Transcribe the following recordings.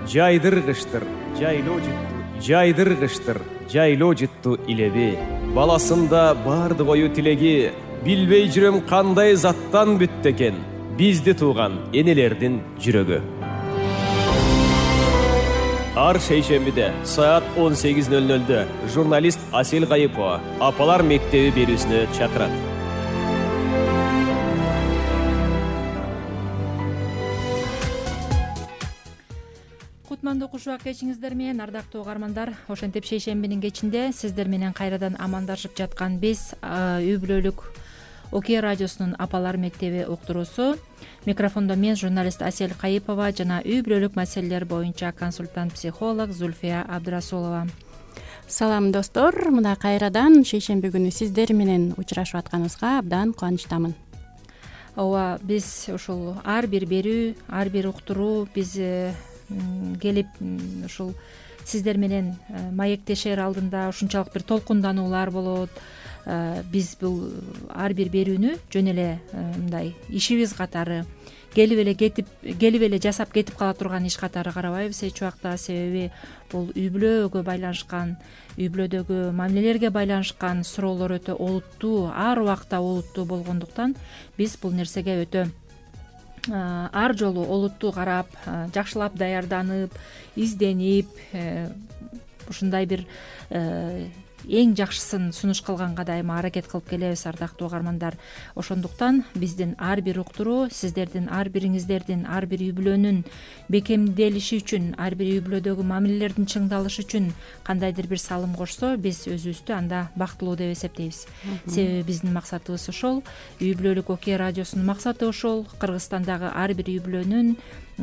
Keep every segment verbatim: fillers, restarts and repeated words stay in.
жайдыргыштыр жайлоо жытту жайдыргыштыр жайлоо жытту илеби. Баласында барды кою тилеги, билбей жүрөм кандай заттан бүттү экен бизди тууган энелердин жүрөгү. Ар шейшембиде саат он сегиз ноль нольдө журналист Асель Кайыпова Апалар мектеби берүүсүнө чакырат. Кутмандуу кушубак кечиңиздер менен, ардактуу угармандар. Ошентип шейшембинин кечинде сиздер менен кайрадан амандашып жаткан биз үй бүлөлүк Окей радиосунун Апалар мектеби уктуруусу. Микрофондо мен журналист Асель Кайыпова жана үй бүлөлүк маселелер боюнча консультант-психолог Зульфия Абдрасулова. Салам достор, мына кайрадан шейшемби күнү сиздер менен учурашып атканыбызга абдан кубанычтамын. Ооба, биз ушул ар бир берүү, ар бир уктуруу биз келип ушул сиздер менен маектешер алдында ушунчалык бир толкундануулар болот. Биз бул ар бир берүүнү жөн эле мындай ишибиз катары келип эле кетип келип эле жасап кетип кала турган иш катары карабайбыз эч убакта. Себеби бул үй бүлөгө байланышкан, үй бүлөдөгү мамилелерге байланышкан суроолор өтө олуттуу, ар убакта олуттуу болгондуктан биз бул нерсеге өтө ар жолу олуттуу карап, жакшылап даярданып, изденип, ушундай бир эң жакшысын сунуш кылганга дайыма аракет кылып келебиз, ардактуу угармандар. Ошондуктан биздин ар бир уктуруу сиздердин ар бириңиздердин, ар бир үй бүлөнүн бекемделиши үчүн, ар бир үй бүлөдөгү мамилелердин чыңдалышы үчүн кандайдыр бир салым кошсо, биз өзүбүздү анда бактылуу деп эсептейбиз. Себеби биздин максатыбыз ошол, үй бүлөлүк Окей радиосунун максаты ошол, Кыргызстандагы ар бир үй бүлөнүн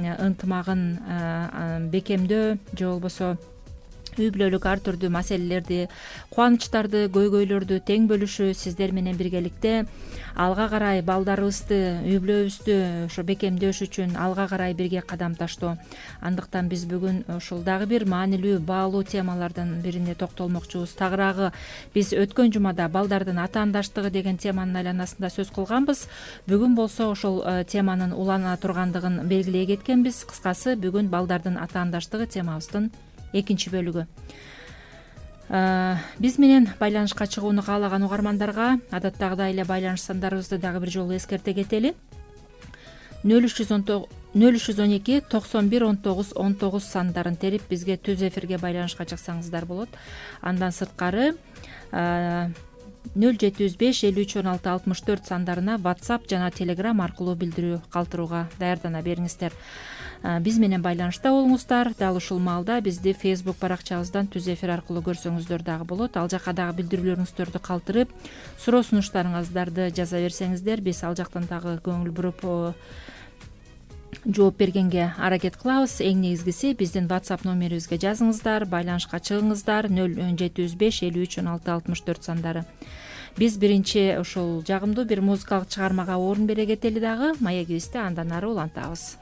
ынтымагын бекемдөө же болбосо үй бүлөлүк ар түрдүү маселелерди, кубанычтарды, көйгөйлөрдү тең бөлүшүү, сиздер менен биргеликте алга карай балдарыбызды, үй бүлөбүздү ошо бекемдөөш үчүн алга карай бирге кадам таштоо. Андыктан биз бүгүн ушул дагы бир маанилүү, баалуу темалардын бирине токтолмокчубуз. Тагыраагы биз өткөн жумада балдардын атаандаштыгы деген теманын айланасында сөз кылганбыз. Бүгүн болсо ошол теманын улана тургандыгын белгилей кеткенбиз. Кыскасы, бүгүн балдардын атаандаштыгы темабыздын экинчи бөлүгү. Биз менен байланышка чыгууну каалаган угармандарга адаттагыдай эле байланыш сандарыбызды дагы бир жолу эскерте кетели. нөл үч жүз он эки токсон бир он тогуз он тогуз сандарын терип бизге түз эфирге байланышка чыксаңыздар болот. Андан сырткары нөл жети жүз беш элүү үч он алты алтымыш төрт сандарына WhatsApp жана Telegram аркылуу билдирүү калтырууга даярдана бериңиздер. Биз менен байланышта болуңуздар. Дал ушул маалда бизди Facebook баракчабыздан түз эфир аркылуу көрсөңүздөр дагы болот. Ал жака дагы билдирүүлөрүңүздөрдү калтырып, суроо сунуштарыңыздарды жаза берсеңиздер, биз ал жактан дагы көңүл буруп жооп бергенге аракет кылабыз. Эң негизгиси биздин WhatsApp номерибизге жазыңыздар, байланышка чыгыңыздар. нөл жети жүз беш элүү үч он алты алтымыш төрт сандары. Биз биринчи ушул жагымдуу бир музыкалык чыгармага орун бере кетели дагы, маегибизди андан ары улантабыз.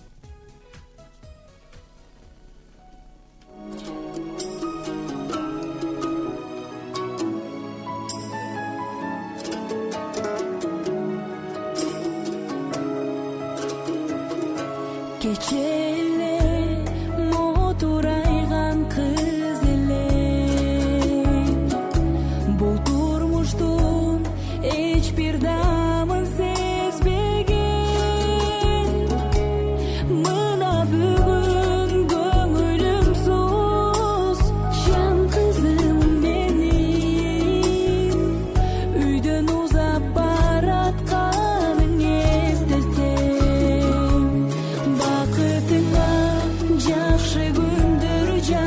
Кечеле мотурайган кыз эле, бул турмуштун эч бир дамын сезбеген. Мына бүгүн көңүлүм сус, жан кызым менин, үйдөн узап баратканың эстесем, бакытыңа жакшы күндөр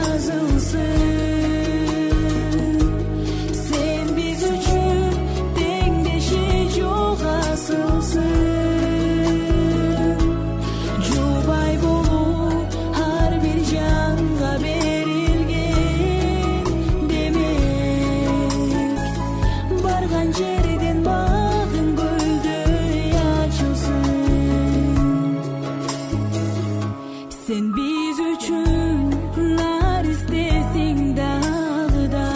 жазылсын. Сен биз үчүн теңдеши жок асылсың. Жубай болуп ар бир жанга берилген демек, барган жерден багың гүлдөй ачылсын. Сен биз үчүн наристесиң дагы да,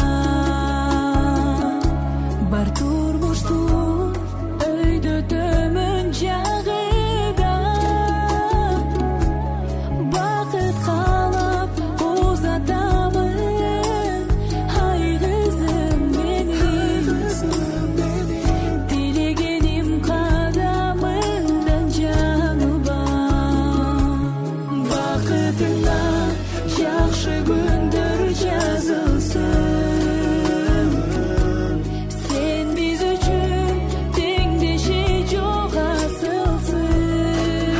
бар турмуштун өйдө төмөн жагыда. Бакыт кала бакытыңа жакшы күндөр жазылсын. Сен биз үчүн теңдеши жок асылсың.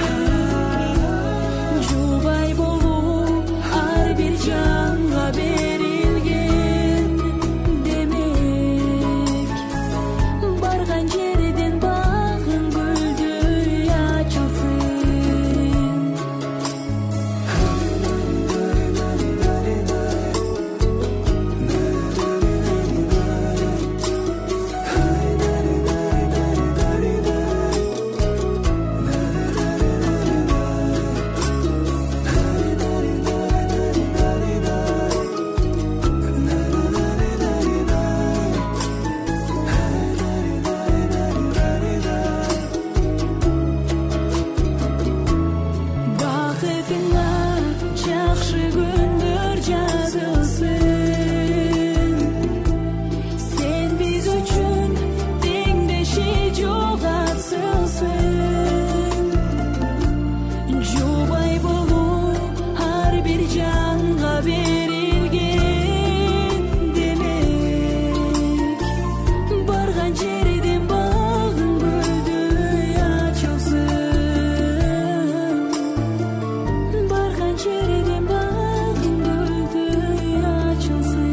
Жубай болуу ар бир жанга берилген демек. Барган жерден багың гүлдөй ачылсын. Бакытыңа жакшы күндөр жазылсын. Сен биз үчүн теңдеши жок асылсың. Жубай болуу ар бир жанга берилген демек. Барган жерден багың гүлдөй ачылсын. Барган жерден багың гүлдөй ачылсын.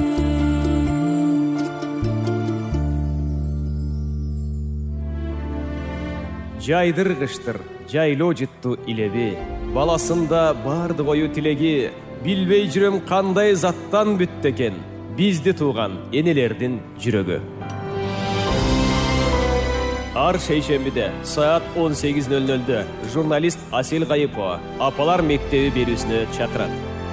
жайдыргыштыр жайлоо жытту илеби. Баласында барды кою тилеги. Билбей жүрөм кандай заттан бүттү экен бизди тууган энелердин жүрөгү. Ар шейшембиде саат он сегиз ноль нольдө журналист Асел Гайыпова апалар мектеби берүүсүнө чакырат.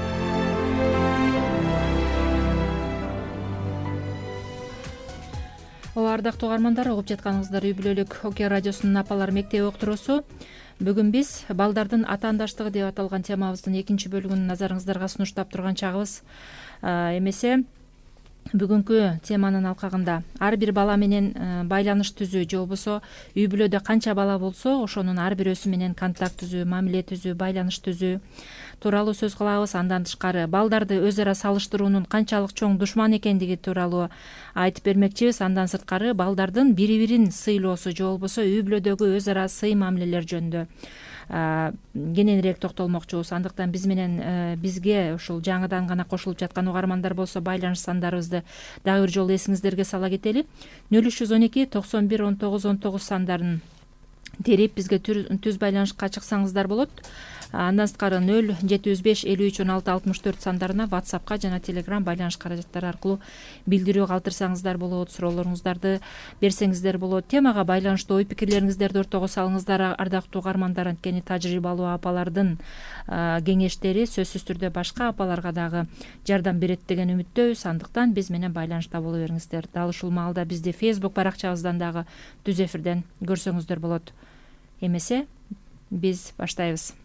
Ооба, ардактуу угармандар, угуп жатканыңыздар үй бүлөлүк Океан радиосунун апалар мектеби уктуруусу. Бүгүн биз балдардын атаандаштыгы деп аталган темабыздын экинчи бөлүгүн назарыңыздарга сунуштап турган чагыбыз. Эмесе бүгүнкү теманын алкагында ар бир бала менен байланыш түзүү же болбосо үй бүлөдө канча бала болсо ошонун ар бирөөсү менен контакт түзүү, мамиле түзүү, байланыш түзүү тууралуу сөз кылабыз. Андан тышкары балдарды өз ара салыштыруунун канчалык чоң душман экендиги тууралуу айтып бермекчибиз. Андан сырткары балдардын бири бирин сыйлоосу же болбосо үй бүлөдөгү өз ара сый мамилелер жөнүндө кененирээк токтолмокчубуз. Андыктан биз менен бизге ушул жаңыдан гана кошулуп жаткан угармандар болсо байланыш сандарыбызды дагы бир жолу эсиңиздерге сала кетели. нөл үч жүз он эки токсон бир он тогуз он тогуз сандарын терип бизге түз байланышка чыксаңыздар болот. Андан сырткары нөл жети жүз беш элүү үч он алты алтымыш төрт сандарына WhatsAppка жана Telegram байланыш каражаттары аркылуу билдирүү калтырсаңыздар болот, суроолоруңуздарды берсеңиздер болот. Темага байланыштуу ой пикирлериңиздерди ортого салыңыздар, ардактуу угармандар. Анткени тажрыйбалуу апалардын кеңештери сөзсүз түрдө башка апаларга дагы жардам берет деген үмүттөбүз. Андыктан биз менен байланышта боло бериңиздер. Дал ушул маалда бизди Facebook баракчабыздан дагы түз эфирден көрсөңүздөр болот. Эмесе биз баштайбыз.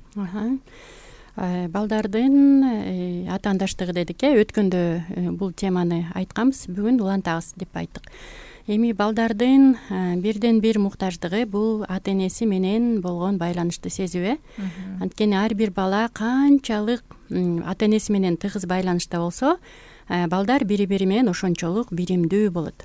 Балдардын атаандаштыгы дедик э өткөндө бул теманы айтканбыз, бүгүн улантабыз деп айттык. Эми балдардын бирден бир муктаждыгы бул ата энеси менен болгон байланышты сезүү э. Анткени ар бир бала канчалык ата энеси менен тыгыз байланышта болсо, балдар бири бири менен ошончолук биримдүү болот.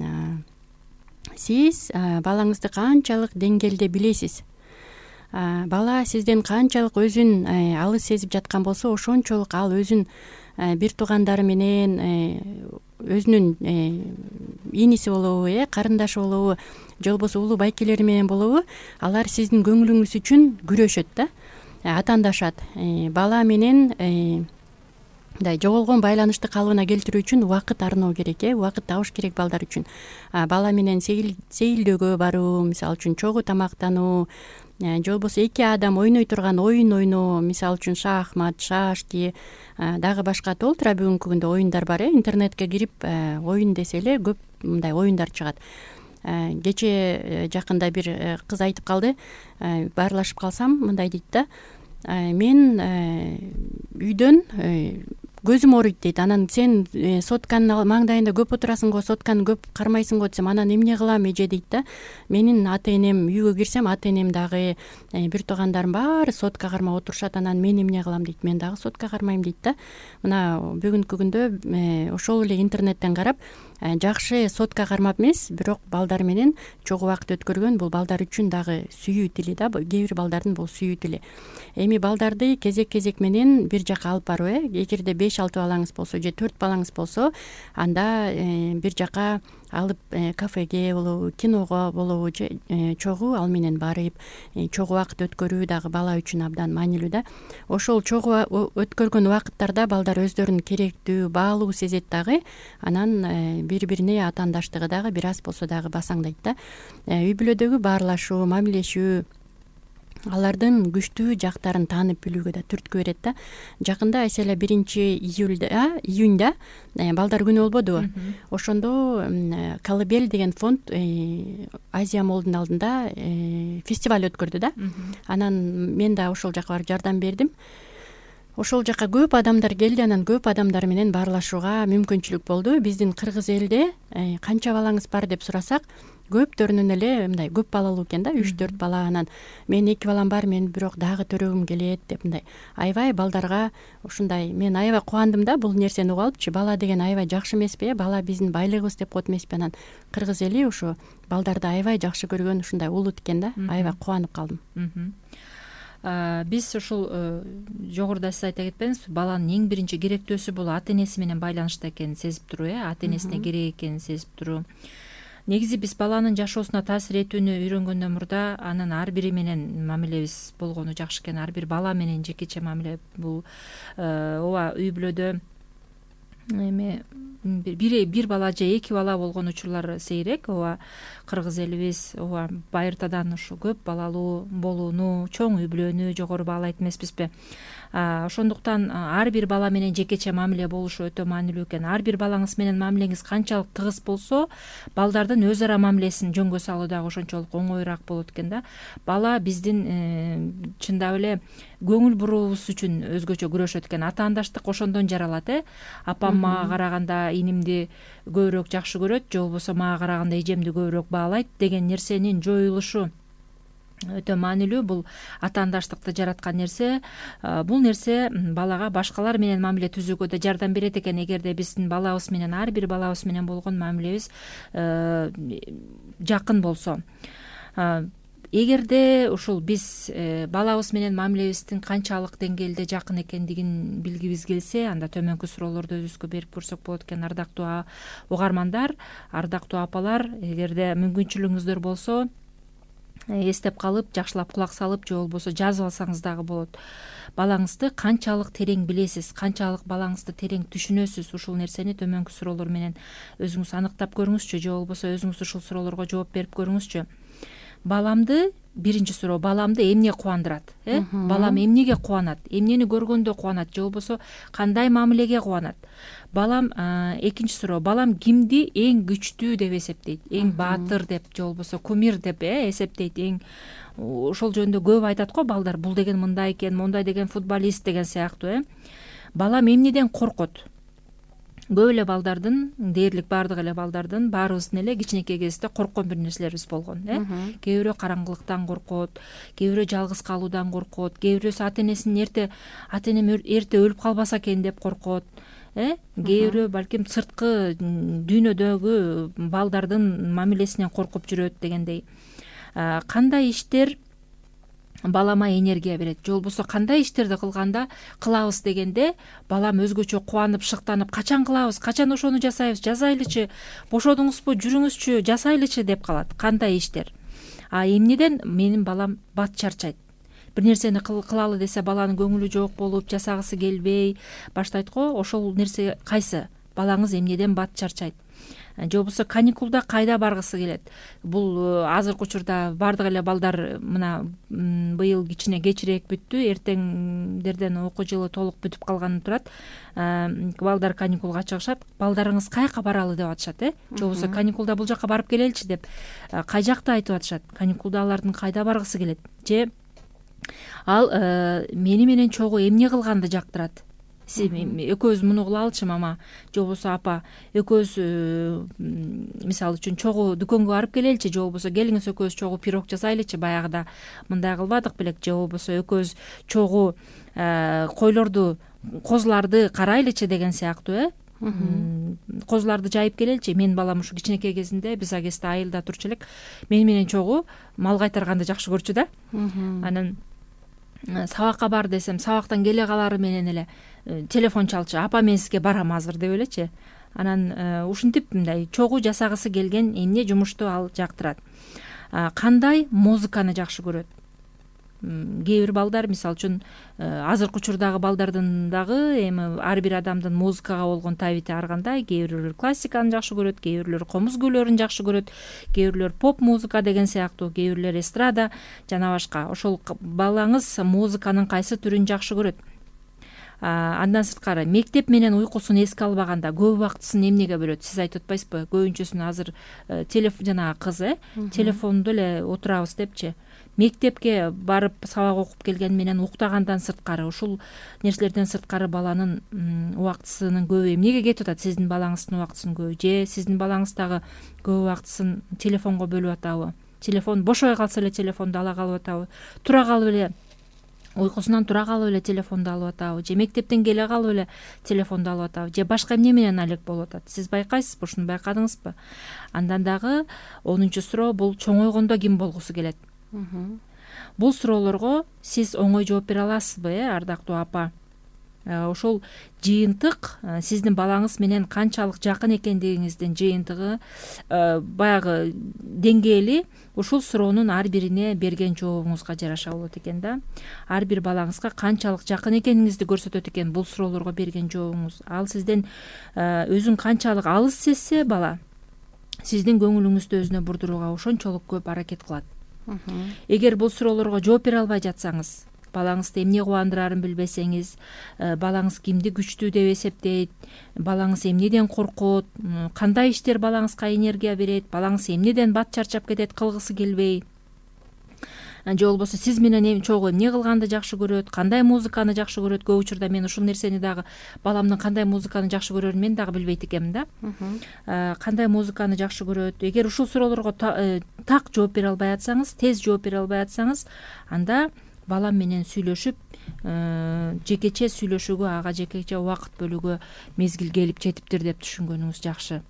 Сиз балаңызды канчалык деңгээлде билесиз, бала сизден канчалык өзүн алыс сезип жаткан болсо, ошончолук ал өзүн бир туугандары менен, өзүнүн иниси болобу, э карындашы болобу, же болбосо улуу байкелери менен болобу, алар сиздин көңүлүңүз үчүн күрөшөт да, атаандашат. Бала менен мындай жоголгон байланышты калыбына келтирүү үчүн убакыт арноо керек, э убакыт табыш керек балдар үчүн. Бала менен сейилдөөгө баруу, мисалы үчүн чогуу тамактануу, же болбосо эки адам ойной турган оюн ойноо, мисалы үчүн шахмат, шашки, дагы башка толтура бүгүнкү күндө оюндар бар, э интернетке кирип оюн десе эле көп мындай оюндар чыгат. Кече жакында бир кыз айтып калды, баарлашып калсам мындай дейт да, мен үйдөн көзүм ооруйт дейт. Анан сен сотканын маңдайында көп отурасың го, сотканы көп кармайсың го десем, анан эмне кылам эже дейт да. Менин ата энем, үйгө кирсем ата энем дагы бир туугандарым баары сотка кармап отурушат. Анан мен эмне кылам дейт. Мен дагы сотка кармайм дейт да. Мына бүгүнкү күндө ошол эле интернеттен карап жакшы сотка кармап эмес, бирок балдар менен чогуу убакыт өткөргөн бул балдар үчүн дагы сүйүү тили да. Кээ бир балдардын бул сүйүү тили. Эми балдарды кезек кезек менен бир жака алып баруу, э эгерде беш алты балаңыз болсо же төрт балаңыз болсо, анда бир жака алып кафеге болобу, киного болобу же чогуу ал менен барып чогуу убакыт өткөрүү дагы бала үчүн абдан маанилүү да. Ошол чогуу өткөргөн убакыттарда балдар өздөрүн керектүү, баалуу сезет дагы. Анан бири бирине атаандаштыгы дагы бир аз болсо дагы басаңдайт да. Үй бүлөдөгү баарлашуу, мамилешүү алардын күчтүү жактарын таанып билүүгө да түрткү берет да. Жакында Айселе биринчи июльда, июньда балдар күнү болбодубу? Ошондо Колыбель деген фонд Азия молдун алдында фестиваль өткөрдү да. Анан мен да ошол жака барып жардам бердим. Ошол жака көп адамдар келди, анан көп адамдар менен баарлашууга мүмкүнчүлүк болду. Биздин кыргыз элде канча балаңыз бар деп сурасак, көптөрүнүн эле мындай көп балалуу экен да, үч төрт бала. Анан мен эки балам бар, мен бирок дагы төрөгүм келет деп мындай аябай балдарга ушундай. Мен аябай кубандым да бул нерсени угуп алыпчы. Бала деген аябай жакшы эмеспи? Бала биздин байлыгыбыз деп коет эмеспи? Анан кыргыз эли ушу балдарды аябай жакшы көргөн ушундай улут экен да. Аябай кубанып калдым. Биз ушул жогоруда сиз айта кетпедиңизби, баланын эң биринчи керектөөсү бул ата энеси менен байланышта экенин сезип туруу, э ата энесине керек экенин сезип туруу. Негизи биз баланын жашоосуна таасир этүүнү үйрөнгөндөн мурда анын ар бири менен мамилебиз болгону жакшы экен. Ар бир бала менен жекече мамиле бул ооба үй бүлөдө эми бир бир бала же эки бала болгон учурлар сейрек. Ооба кыргыз элибиз ооба байыртадан ушу көп балалуу болууну, чоң үй бүлөнү жогору баалайт эмеспизби? Ошондуктан ар бир бала менен жекече мамиле болушу өтө маанилүү экен. Ар бир балаңыз менен мамилеңиз канчалык тыгыз болсо, балдардын өз ара мамилесин жөнгө салуу дагы ошончолук оңоюраак болот экен да. Бала биздин чындап эле көңүл буруубуз үчүн өзгөчө күрөшөт экен. Атаандаштык ошондон жаралат, э апам мага караганда инимди көбүрөөк жакшы көрөт, же болбосо мага караганда эжемди көбүрөөк баалайт деген нерсенин жоюлушу өтө маанилүү. Бул атаандаштыкты жараткан нерсе. Бул нерсе балага башкалар менен мамиле түзүүгө да жардам берет экен. Эгерде биздин балабыз менен, ар бир балабыз менен болгон мамилебиз жакын болсо. Эгерде ушул биз балабыз менен мамилебиздин канчалык деңгээлде жакын экендигин билгибиз келсе, анда төмөнкү суроолорду өзүбүзгө берип көрсөк болот экен. Ардактуу угармандар, ардактуу апалар, эгерде мүмкүнчүлүгүңүздөр болсо, эстеп калып, жакшылап кулак салып, же болбосо жазып алсаңыз дагы болот. Балаңызды канчалык терең билесиз, канчалык балаңызды терең түшүнөсүз, ушул нерсени төмөнкү суроолор менен өзүңүз аныктап көрүңүзчү, же болбосо өзүңүз ушул суроолорго жооп берип көрүңүзчү. Баламды, биринчи суроо, баламды эмне кубандырат? Э? Балам эмнеге кубанат? Эмнени көргөндө кубанат? Же болбосо кандай мамилеге кубанат? Балам, экинчи суроо, балам кимди эң күчтүү деп эсептейт? Эң баатыр деп, же болбосо кумир деп эсептейт? Эң ошол жөнүндө көп айтат го балдар. Бул деген мындай экен, мондай деген футболист деген сыяктуу, э? Балам эмнеден коркот? Көп эле балдардын, дээрлик баардык эле балдардын, баарыбыздын эле кичинекей кезде корккон бир нерселерибиз болгон, э? Кээ бирөө караңгылыктан коркот, кээ бирөө жалгыз калуудан коркот, кээ бирөөсү ата энесин эрте ата энем эрте өлүп калбаса экен деп коркот, э? Кээ бирөө балким сырткы дүйнөдөгү балдардын мамилесинен коркуп жүрөт дегендей. Кандай иштер балама энергия берет, же болбосо кандай иштерди кылганда кылабыз дегенде балам өзгөчө кубанып, шыктанып, качан кылабыз, качан ошону жасайбыз, жасайлычы, бошодуңузбу, жүрүңүзчү, жасайлычы деп калат. Кандай иштер? А эмнеден менин балам бат чарчайт? Бир нерсени кылалы десе баланын көңүлү жок болуп, жасагысы келбей баштайт го. Ошол нерсе кайсы? Балаңыз эмнеден бат чарчайт? Же болбосо каникулда кайда баргысы келет? Бул азыркы учурда баардык эле балдар мына быйыл кичине кечирээк бүттү, эртеңдерден окуу жылы толук бүтүп калганы турат. Балдар каникулга чыгышат. Балдарыңыз каяка баралы деп атышат, э? Же болбосо каникулда бул жака барып келеличи деп кай жакты айтып атышат. Каникулда алардын кайда баргысы келет? Же ал мени менен чогуу эмне кылганды жактырат? экөөбүз муну кыла алчы мама же болбосо апа, экөөбүз мисалы үчүн чогуу дүкөнгө барып келеличи, же болбосо келиңиз экөөбүз чогуу пирог жасайлычы, баягыда мындай кылбадык белек, же болбосо экөөбүз чогуу койлорду, козуларды карайлычы деген сыяктуу э козуларды жайып келеличи. Менин балам ушу кичинекей кезинде биз агесте айылда турчу элек, мени менен чогуу мал кайтарганды жакшы көрчү да. Анан сабакка бар десем, сабактан келе калары менен эле телефон чалчу, апа мен сизге барам азыр деп элечи. Анан ушинтип мындай чогуу жасагысы келген эмне жумушту ал жактырат. Кандай музыканы жакшы көрөт? Кээ бир балдар, мисалы үчүн азыркы учурдагы балдардын дагы эми ар бир адамдын музыкага болгон табити ар кандай. Кээ бирлөр классиканы жакшы көрөт, кээ бирлөр комуз күйлөрүн жакшы көрөт, кээ бирлөр поп музыка деген сыяктуу, кээ бирлер эстрада жана башка. Ошол балаңыз музыканын кайсы түрүн жакшы көрөт? Андан сырткары мектеп менен уйкусун эске албаганда көп убактысын эмнеге бөлөт? Сиз айтып атпайсызбы? Көбүнчөсүн азыр телефон, жанагы кыз э телефондо эле отурабыз депчи. Мектепке барып сабак окуп келген менен уктагандан сырткары, ушул нерселерден сырткары баланын убактысынын көбү эмнеге кетип атат? Сиздин балаңыздын убактысынын көбү же сиздин балаңыз дагы көп убактысын телефонго бөлүп атабы? Телефон бошой калса эле телефонду ала калып атабы? Тура калып эле уйкусунан тура калып эле телефонду алып атабы? Же мектептен келе калып эле телефонду алып атабы? Же башка эмне менен алек болуп атат? Сиз байкайсызбы? Ушуну байкадыңызбы? Андан дагы онунчу суроо, бул чоңойгондо ким болгусу келет? Бул суроолорго сиз оңой жооп бере аласызбы, э, ардактуу апа? Ошол жыйынтык сиздин балаңыз менен канчалык жакын экендигиңиздин жыйынтыгы, баягы деңгээли ушул суроонун ар бирине берген жообуңузга жараша болот экен да. Ар бир балаңызга канчалык жакын экениңизди көрсөтөт экен бул суроолорго берген жообуңуз. Ал сизден өзүн канчалык алыс сезсе бала, сиздин көңүлүңүздү өзүнө бурдурууга ошончолук көп аракет кылат. Эгер бул суроолорго жооп бере албай жатсаңыз, балаңызды эмне кубандырарын билбесеңиз, балаңыз кимди күчтүү деп эсептейт, балаңыз эмнеден коркот, кандай иштер балаңызга энергия берет, балаңыз эмнеден бат чарчап кетет, кылгысы келбей, же болбосо сиз менен чогуу эмне кылганды жакшы көрөт, кандай музыканы жакшы көрөт. Көп учурда мен ушул нерсени дагы баламдын кандай музыканы жакшы көрөрүн мен дагы билбейт экенмин да. Кандай музыканы жакшы көрөт? Эгер ушул суроолорго так жооп бере албай атсаңыз, тез жооп бере албай атсаңыз, анда балам менен сүйлөшүп, жекече сүйлөшүүгө, ага жекече убакыт бөлүүгө мезгил келип жетиптир деп түшүнгөнүңүз жакшы.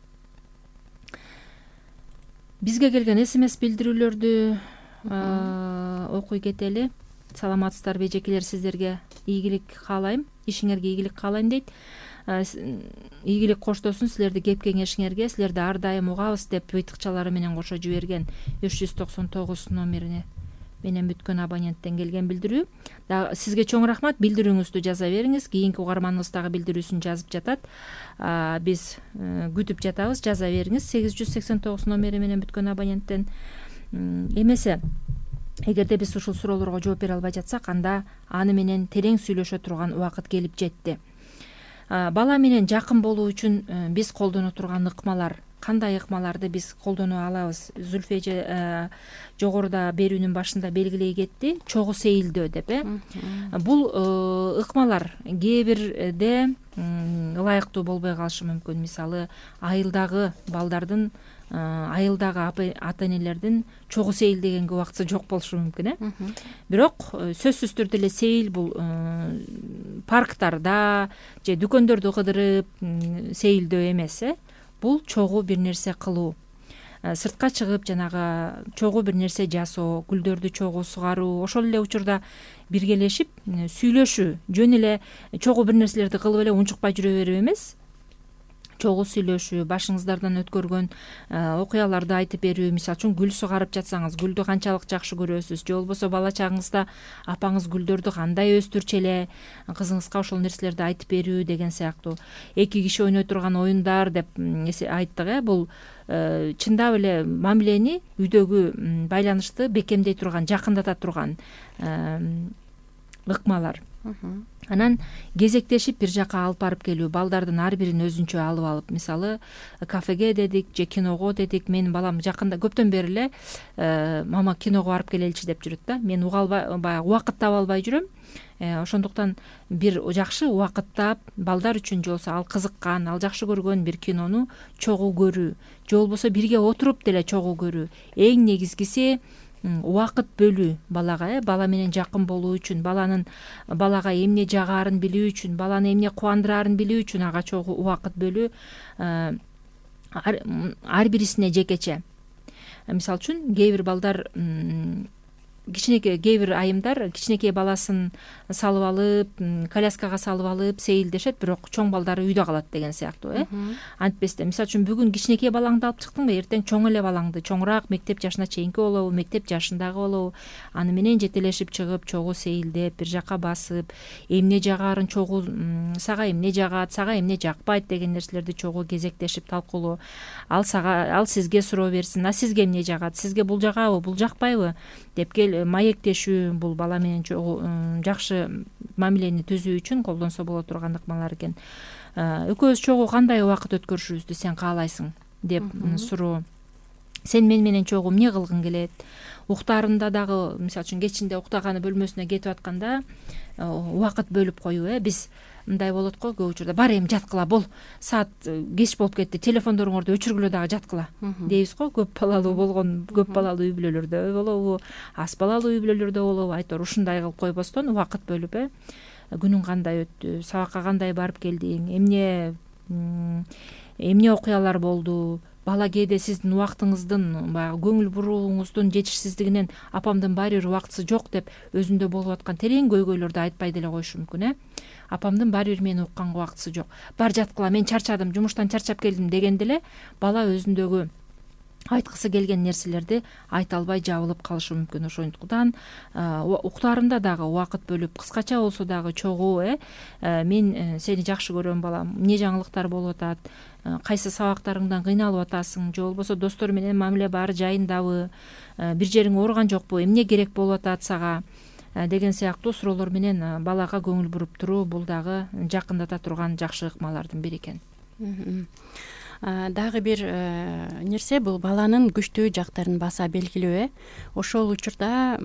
Бизге келген смс билдирүүлөрдү окуй кетели. Саламатсыздарбы эжекелер, сиздерге ийгилик каалайм, ишиңерге ийгилик каалайм дейт. Ийгилик коштосун силерди кеп кеңешиңерге, силерди ар дайым угабыз деп быйтыкчалары менен кошо жиберген үч жүз токсон тогуз номерине менен бүткөн абоненттен келген билдирүү. Сизге чоң рахмат, билдирүүңүздү жаза бериңиз. Кийинки угарманыбыз дагы билдирүүсүн жазып жатат. Биз күтүп жатабыз, жаза бериңиз. сегиз жүз сексен тогуз номери менен бүткөн абоненттен. Эмесе, эгерде биз ушул суроолорго жооп бере албай жатсак, анда аны менен терең сүйлөшө турган убакыт келип жетти. Бала менен жакын болуу үчүн биз колдоно турган ыкмалар, кандай ыкмаларды биз колдоно алабыз? Зүлфе же жогоруда берүүнүн башында белгилей кетти, чогуу сейилдөө деп э. Бул ыкмалар кээ бирде ылайыктуу болбой калышы мүмкүн. Мисалы, айылдагы балдардын, айылдагы ата энелердин чогуу сейил дегенге убактысы жок болушу мүмкүн э. Бирок сөзсүз түрдө эле сейил бул парктарда же дүкөндөрдү кыдырып сейилдөө эмес э. Бул чогуу бир нерсе кылуу, сыртка чыгып жанагы чогуу бир нерсе жасоо, гүлдөрдү чогуу сугаруу, ошол эле учурда биргелешип сүйлөшүү, жөн эле чогуу бир нерселерди кылып эле унчукпай жүрө берүү эмес. Чогуу сүйлөшүү, башыңыздардан өткөргөн окуяларды айтып берүү. Мисалы үчүн гүл сугарып жатсаңыз, гүлдү канчалык жакшы көрөсүз, же болбосо бала чагыңызда апаңыз гүлдөрдү кандай өстүрчү эле, кызыңызга ошол нерселерди айтып берүү деген сыяктуу. Эки киши ойной турган оюндар деп айттык э. Бул чындап эле мамилени, үйдөгү байланышты бекемдей турган, жакындата турган ыкмалар. Анан кезектешип бир жака алып барып келүү, балдардын ар бирин өзүнчө алып алып, мисалы кафеге дедик же киного дедик. Менин балам жакында көптөн бери эле мама киного барып келеличи деп жүрөт да. Мен уга албай, баягы убакыт таба албай жүрөм. Ошондуктан бир жакшы убакыт таап, балдар үчүн же болбосо ал кызыккан, ал жакшы көргөн бир кинону чогуу көрүү, же болбосо бирге отуруп деле чогуу көрүү. Эң негизгиси убакыт бөлүү балага, э бала менен жакын болуу үчүн, баланын балага эмне жагарын билүү үчүн, баланы эмне кубандырарын билүү үчүн ага чогуу убакыт бөлүү ар бирисине жекече. Мисалы үчүн кээ бир балдар кичинекей, кээ бир айымдар кичинекей баласын салып алып, коляскага салып алып сейилдешет, бирок чоң балдары үйдө калат деген сыяктуу, э антпесте. Мисалы үчүн бүгүн кичинекей балаңды алып чыктыңбы, эртең чоң эле балаңды, чоңураак мектеп жашына чейинки болобу, мектеп жашындагы болобу, аны менен жетелешип чыгып, чогуу сейилдеп, бир жака басып, эмне жагарын чогуу, сага эмне жагат, сага эмне жакпайт деген нерселерди чогуу кезектешип талкуулоо. Ал сага, ал сизге суроо берсин, а сизге эмне жагат, сизге бул жагабы, бул жакпайбы деп кел маектешүү. Бул бала менен чогуу жакшы мамилени түзүү үчүн колдонсо боло турган ыкмалар экен. Экөөбүз чогуу кандай убакыт өткөрүшүбүздү сен каалайсың деп суроо. Сен мен менен чогуу эмне кылгың келет? Уктарында дагы, мисалы үчүн кечинде уктаганы бөлмөсүнө кетип атканда убакыт бөлүп коюу, э биз мындай болот го көп учурда, бар эми жаткыла, бол саат кеч болуп кетти, телефондоруңорду өчүргүлө дагы жаткыла дейбиз го. Көп балалуу болгон, көп балалуу үй бүлөлөрдө болобу, аз балалуу үй бүлөлөрдө болобу, айтор ушундай кылып койбостон убакыт бөлүп, э күнүң кандай өттү, сабакка кандай барып келдиң, эмне эмне окуялар болду, бала кээде сиздин убактыңыздын, баягы көңүл бурууңуздун жетишсиздигинен апамдын баары бир убактысы жок деп өзүндө болуп аткан терең көйгөйлөрдү айтпай деле коюшу мүмкүн, э апамдын баары бир мени укканга убактысы жок, бар жаткыла, мен чарчадым, жумуштан чарчап келдим дегенде эле бала өзүндөгү айткысы келген нерселерди айта албай жабылып калышы мүмкүн. Ошондуктан уктарында дагы убакыт бөлүп, кыскача болсо дагы чогуу, э мен сени жакшы көрөм балам, эмне жаңылыктар болуп атат, кайсы сабактарыңдан кыйналып атасың, же болбосо достор менен мамиле баары жайындабы, бир жериң ооруган жокпу, эмне керек болуп атат сага деген сыяктуу суроолор менен балага көңүл буруп туруу, бул дагы жакындата турган жакшы ыкмалардын бири экен. Дагы бир нерсе, бул баланын күчтүү жактарын баса белгилөө, э ошол учурда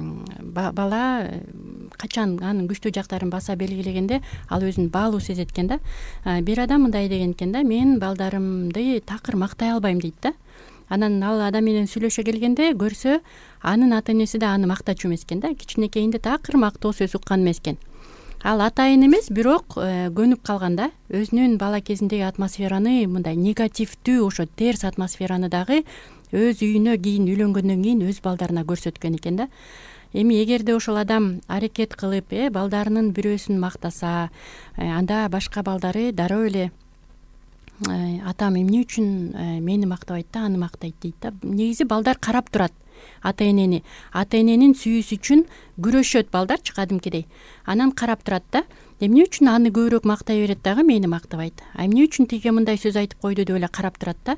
бала качан анын күчтүү жактарын баса белгилегенде ал өзүн баалуу сезет экен да. Бир адам мындай деген экен да: мен балдарымды такыр мактай албайм дейт да. Анан ал адам менен сүйлөшө келгенде көрсө, анын ата энеси да аны мактачу эмес экен да, кичинекейинде такыр мактоо сөз уккан эмес экен. Ал атайын эмес, бирок көнүп калган да, өзүнүн бала кезиндеги атмосфераны, мындай негативдүү, ошо терс атмосфераны дагы өз үйүнө кийин үйлөнгөндөн кийин өз балдарына көрсөткөн экен да. Эми эгерде ошол адам аракет кылып, э балдарынын бирөөсүн мактаса, анда башка балдары дароо эле атам эмне үчүн мени мактабайт да, аны мактайт дейт да. Негизи балдар карап турат ата энени, ата эненин сүйүүсү үчүн күрөшөт балдарчы кадимкидей. Анан карап турат да, эмне үчүн аны көбүрөөк мактай берет дагы мени мактабайт, а эмне үчүн тиге мындай сөз айтып койду деп эле карап турат да.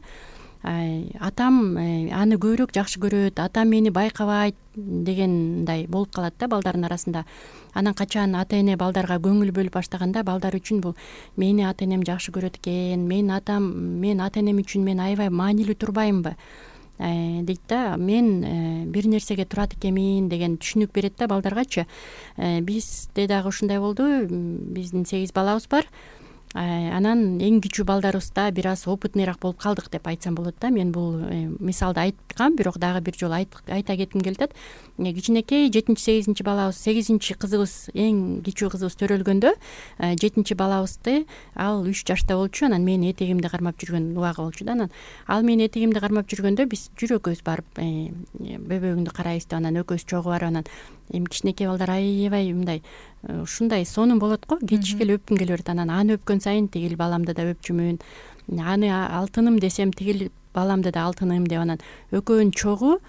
Атам аны көбүрөөк жакшы көрөт, атам мени байкабайт дегендай болуп калат да балдардын арасында. Анан качан ата эне балдарга көңүл бөлүп баштаганда, балдар үчүн бул мени ата энем жакшы көрөт экен, мен атам, мен ата энем үчүн мен аябай маанилүү турбаймынбы дейт да, мен бир нерсеге турат экенмин деген түшүнүк берет да балдаргачы. Бизде дагы ушундай болду, биздин сегиз балабыз бар. Анан эң кичүү балдарыбызда бир аз опытныйраак болуп калдык деп айтсам болот да. Мен бул мисалды айткам, бирок дагы бир жолу айта кетким келет. Кичинекей жетинчи сегизинчи балабыз, сегизинчи кызыбыз, эң кичүү кызыбыз төрөлгөндө, жетинчи балабызды ал үч жашта болчу. Анан мен этегимди кармап жүргөн убагы болчу да. Анан ал менин этегимди кармап жүргөндө биз жүр экөөбүз барып бөбөгүңдү карайбыз деп, анан экөөбүз чогуу барып, анан эми кичинекей балдар аябай мындай ушундай сонун болот го, кетишке эле өпкүм келе берет. Анан аны өпкөн сайын тигил баламды да өпчүмүн, аны алтыным десем тигил баламды да алтыным деп, анан экөөнүн чогуу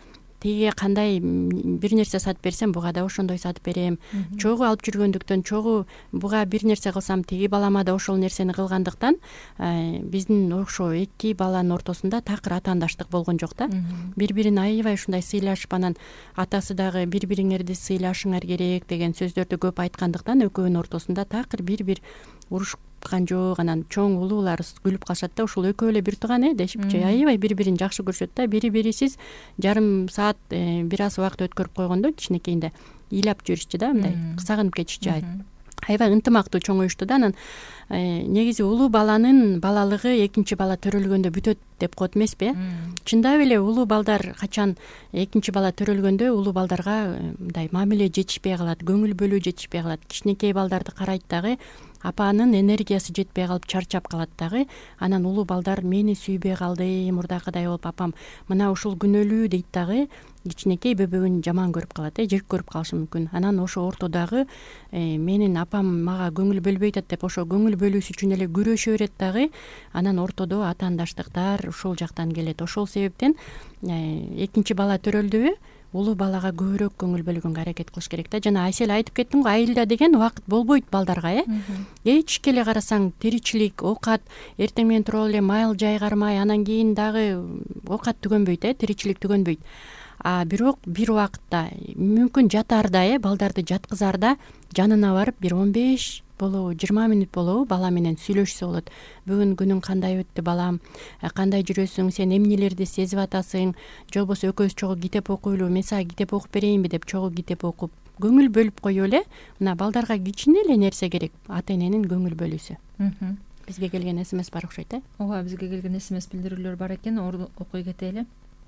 тиги кандай бир нерсе сатып берсем буга да ошондой сатып берем. Чогуу алып жүргөндүктөн, чогуу буга бир нерсе кылсам тиги балама да ошол нерсени кылгандыктан биздин ошо эки баланын ортосунда такыр атаандаштык болгон жок да. Бири бирин аябай ушундай сыйлашып, анан атасы дагы бири бириңерди сыйлашыңар керек деген сөздөрдү көп айткандыктан экөөнүн ортосунда такыр бир бир урушкан жок. Анан чоң улуулар күлүп калышат да, ушул экөө эле бир тууган э дешипчи аябай бири бирин жакшы көрүшөт да. Бири бирисиз жарым саат бир аз убакыт өткөрүп койгондо кичинекейинде ыйлап жүрүшчү да, мындай сагынып кетишчү. Аябай ынтымактуу чоңоюшту да. Анан негизи улуу баланын балалыгы экинчи бала төрөлгөндө бүтөт деп коет эмеспи э? Чындап эле улуу балдар качан экинчи бала төрөлгөндө улуу балдарга мындай мамиле жетишпей калат, көңүл бөлүү жетишпей калат. Кичинекей балдарды карайт дагы, апанын энергиясы жетпей калып чарчап калат дагы. Анан улуу балдар мени сүйбөй калды, мурдакыдай болуп апам мына ушул күнөөлүү дейт дагы. Кичинекей бөбөгүн жаман көрүп калат э, жек көрүп калышы мүмкүн. Анан ошо ортодагы менин апам мага көңүл бөлбөй атат деп ошо көңүл бөлүүсү үчүн эле күрөшө берет дагы. Анан ортодо атаандаштыктар ушул жактан келет. Ошол себептен экинчи бала төрөлдүбү улуу балага көбүрөөк көңүл бөлгөнгө аракет кылыш керек да. Жана Айсел айтып кеттиң го, айылда деген убакыт болбойт балдарга э. Кечке эле карасаң тиричилик, оокат, эртең менен туруп эле майыл жайгармай, анан кийин дагы оокат түгөнбөйт э, тиричилик түгөнбөйт. А бирок бир убакытта мүмкүн жатаарда э, балдарды жаткызаарда жанына барып бир он беш болобу, жыйырма мүнөт болобу бала менен сүйлөшсө болот. Бүгүн күнүң кандай өттү балам, кандай жүрөсүң, сен эмнелерди сезип атасың, же болбосо экөөбүз чогуу китеп окуйлу, мен сага китеп окуп берейинби деп чогуу китеп окуп көңүл бөлүп коюп эле. Мына балдарга кичине эле нерсе керек, ата эненин көңүл бөлүүсү. Бизге келген смс бар окшойт э? Ооба, бизге келген смс билдирүүлөр бар экен, окуй кетели.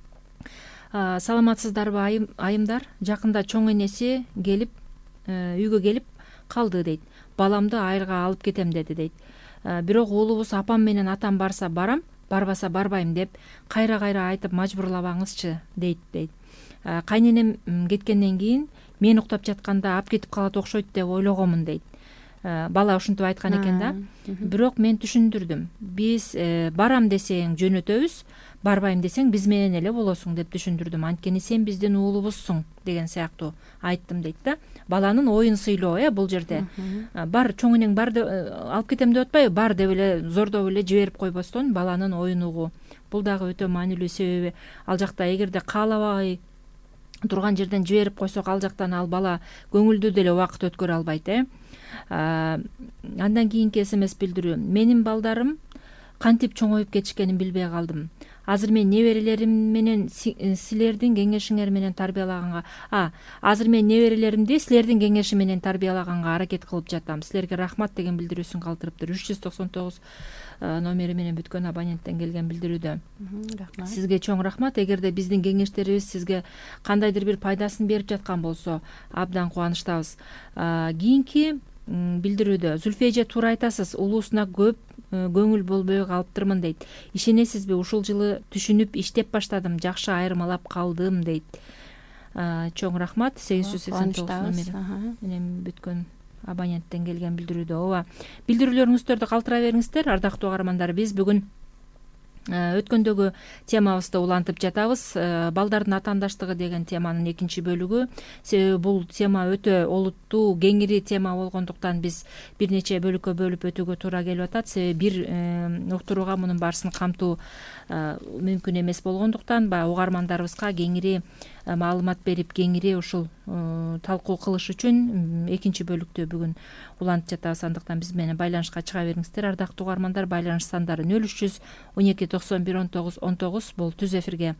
Саламатсыздарбы айымдар? Жакында чоң энеси келип үйгө келип калды дейт. Баламды айылга алып кетем деди дейт. Бирок уулубуз апам менен атам барса барам, барбаса барбайм деп кайра-кайра айтып мажбурлабаңызчы дейт дейт. Кайненем кеткенден кийин мен уктап жатканда ап кетип калат окшойт деп ойлогомун дейт. Бала ушинтип айткан экен да. Бирок мен түшүндүрдүм. Биз барам десең жөнөтөбүз, барбайм десең биз менен эле болосуң деп түшүндүрдүм. Анткени сен биздин уулубузсуң деген сыяктуу айттым дейт да. Баланын оюн сыйлоо э бул жерде. Бар, чоң энең бар деп алып кетем деп атпайбы? Бар деп эле зордоп эле жиберип койбостон баланын оюн угуу. Бул дагы өтө маанилүү, себеби ал жакта эгерде каалабай турган жерден жиберип койсок, ал жактан ал бала көңүлдүү деле убакыт өткөрө албайт э. Андан кийинки смс билдирүү. Менин балдарым кантип чоңоюп кетишкенин билбей калдым. Азыр мен неберелерим менен силердин кеңешиңер менен тарбиялаганга, а азыр мен неберелеримди силердин кеңеши менен тарбиялаганга аракет кылып жатам. Силерге рахмат деген билдирүүсүн калтырыптыр. үч жүз токсон тогуз номери менен бүткөн абоненттен келген билдирүүдө. Рахмат. Сизге чоң рахмат. Эгерде биздин кеңештерибиз сизге кандайдыр бир пайдасын берип жаткан болсо, абдан кубанычтабыз. Кийинки билдирүүдө Зүлфия эже туура айтасыз, улуусуна көп көңүл болбой калыптырмын дейт. Ишенесизби, ушул жылы түшүнүп иштеп баштадым, жакшы айырмалап калдым дейт. Чоң рахмат. сегиз жүз сексен тогуз номери менен бүткөн абоненттен келген билдирүүдө. Ооба, билдирүүлөрүңүздөрдү калтыра бериңиздер, ардактуу угармандар. Биз бүгүн өткөндөгү темабызды улантып жатабыз. Балдардын атаандаштыгы деген теманын экинчи бөлүгү. Себеби бул тема өтө олуттуу, кеңири тема болгондуктан биз бир нече бөлүккө бөлүп өтүүгө туура келип атат. Себеби бир уктурууга мунун баарысын камтуу мүмкүн эмес болгондуктан баягы угармандарыбызга кеңири маалымат берип, кеңири ушул талкуу кылыш үчүн экинчи бөлүктү бүгүн улантып жатабыз. Андыктан биз менен байланышка чыга бериңиздер, ардактуу угармандар. Байланыш сандары нөл үч жүз он эки токсон бир он тогуз он тогуз. Бул түз эфирге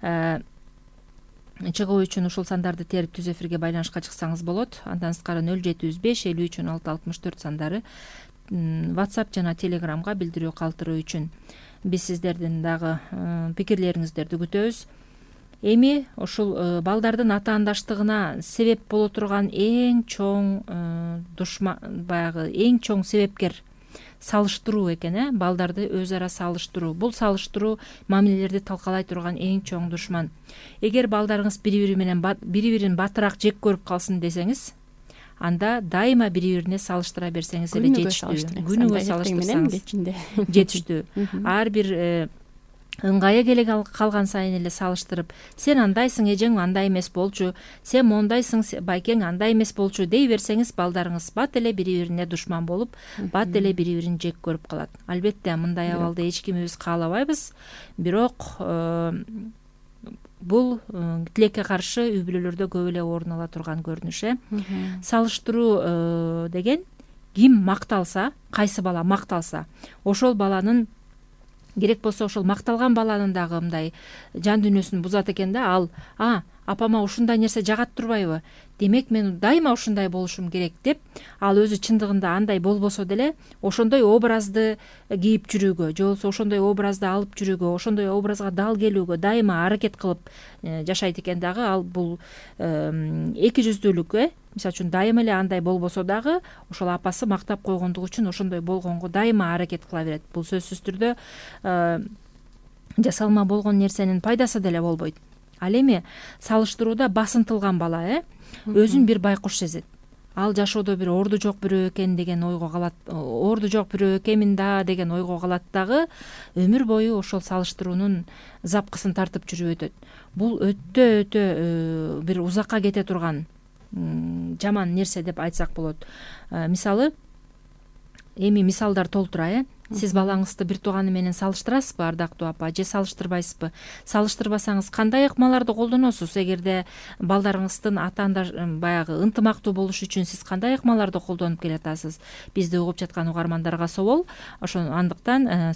чыгуу үчүн ушул сандарды терип түз эфирге байланышка чыксаңыз болот. Андан сырткары нөл жети жүз беш элүү үч он алты алтымыш төрт сандары WhatsApp жана Telegramга билдирүү калтыруу үчүн. Биз сиздердин дагы пикирлериңиздерди күтөбүз. Эми ушул балдардын атаандаштыгына себеп боло турган эң чоң душман, баягы эң чоң себепкер салыштыруу экен э, балдарды өз ара салыштыруу. Бул салыштыруу мамилелерди талкалай турган эң чоң душман. Эгер балдарыңыз бири-бири менен бири-бирин батыраак жек көрүп калсын десеңиз, анда дайыма бири-бирине салыштыра берсеңиз эле жетиштүү. Күнүгө салыштырсаңыз жетиштүү. Ар бир ыңгайы келе калган сайын эле салыштырып, сен андайсың, эжең андай эмес болчу, сен мондайсың, байкең андай эмес болчу дей берсеңиз, балдарыңыз бат эле бири-бирине душман болуп, бат эле бири-бирин жек көрүп калат. Албетте мындай абалды эч кимибиз каалабайбыз, бирок бул тилекке каршы үй бүлөлөрдө көп эле орун ала турган көрүнүш. э Салыштыруу деген ким макталса, кайсы бала макталса, ошол баланын керек болсо ошол макталган баланын дагы мындай жан дүйнөсүн бузат экен да. Ал а апама ушундай нерсе жагат турбайбы, демек мен дайыма ушундай болушум керек деп, ал өзү чындыгында андай болбосо деле ошондой образды кийип жүрүүгө, же болбосо ошондой образды алып жүрүүгө, ошондой образга дал келүүгө дайыма аракет кылып жашайт экен дагы. Ал бул эки жүздүүлүк. э Мисалы үчүн дайыма эле андай болбосо дагы ошол апасы мактап койгондугу үчүн ошондой болгонго дайыма аракет кыла берет. Бул сөзсүз түрдө жасалма болгон нерсенин пайдасы деле болбойт. Ал эми салыштырууда басынтылган бала э өзүн бир байкуш сезет. Ал жашоодо бир орду жок бирөө экен деген ойго калат, орду жок бирөө экенмин да деген ойго калат дагы, өмүр бою ошол салыштыруунун запкысын тартып жүрүп өтөт. Бул өтө өтө бир узакка кете турган жаман нерсе деп айтсак болот. Мисалы, эми мисалдар толтура. э Сиз балаңызды бир тууганы менен салыштырасызбы, ардактуу апа, же салыштырбайсызбы? Салыштырбасаңыз кандай ыкмаларды колдоносуз? Эгерде балдарыңыздын ата-анда баягы ынтымактуу болуш үчүн сиз кандай ыкмаларды колдонуп келатасыз? Бизди угуп жаткан угармандарга собол. Ошо андыктан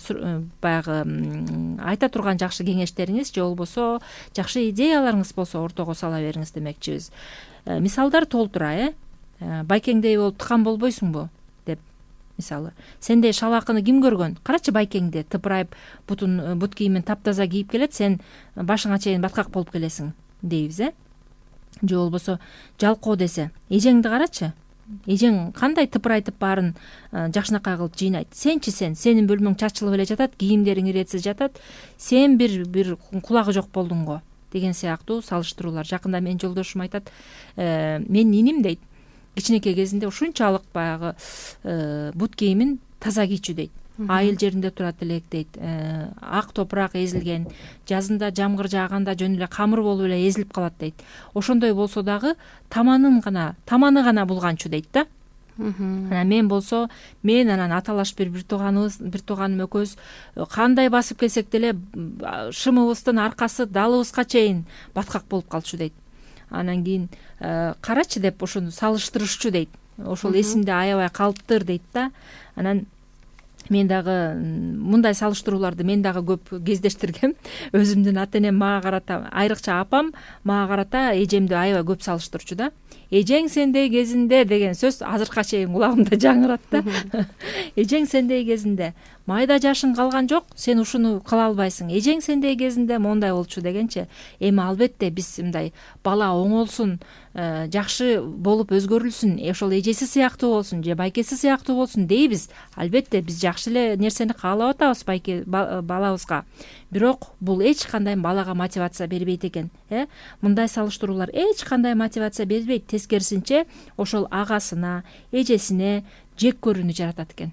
баягы айта турган жакшы кеңештериңиз же болбосо жакшы идеяларыңыз болсо ортого сала бериңиз демекчибиз. Мисалдар толтура. э Байкеңдей болуп тыкан болбойсуңбу деп. Мисалы, сендей шалакыны ким көргөн? Карачы байкеңди тыпырайып, бутун бут кийимин таптаза кийип келет, сен башыңа чейин баткак болуп келесиң дейбиз. э Же болбосо жалкоо десе, эжеңди карачы. Эжең кандай тыпырайтып баарын жакшынакай кылып жыйнайт. Сенчи сен, сенин бөлмөң чачылып эле жатат, кийимдериң иретсиз жатат. Сен бир бир кулагы жок болдуңго деген сыяктуу салыштыруулар. Жакында менин жолдошум айтат, менин иним дейт, кичинекей кезинде ушунчалык баягы бут кийимин таза кийчү дейт. Айыл жеринде турат элек дейт. Ак топурак эзилген, жазында жамгыр жааганда жөн эле камыр болуп эле эзилип калат дейт. Ошондой болсо дагы таманын гана, таманы гана булганчу дейт да. Анан мен болсо, мен анан аталаш бир бир тууганыбыз, бир тууганым экөөбүз кандай басып келсек деле шымыбыздын аркасы далыбызга чейин баткак болуп калчу дейт. Анан кийин карачы деп ошону салыштырышчу дейт. Ошол эсимде аябай калыптыр дейт да. Анан мен дагы мындай салыштырууларды мен дагы көп кездештиргем. Өзүмдүн ата-энем мага карата, айрыкча апам мага карата эжемди аябай көп салыштырчу да. Эжең сендей кезинде деген сөз азыркыга чейин кулагымда жаңырат да. Эжең сендей кезинде майда жашың калган жок, сен ушуну кыла албайсың. Эжең сендей кезинде мондай болчу дегенчи. Эми албетте биз мындай бала оңолсун, жакшы болуп өзгөрүлсүн, ошол эжеси сыяктуу болсун же байкеси сыяктуу болсун дейбиз. Албетте биз жакшы эле нерсени каалап атабыз байке балабызга. Бирок бул эч кандай балага мотивация бербейт экен. Э мындай салыштыруулар эч кандай мотивация бербейт. Тескерисинче ошол агасына, эжесине жек көрүүнү жаратат экен.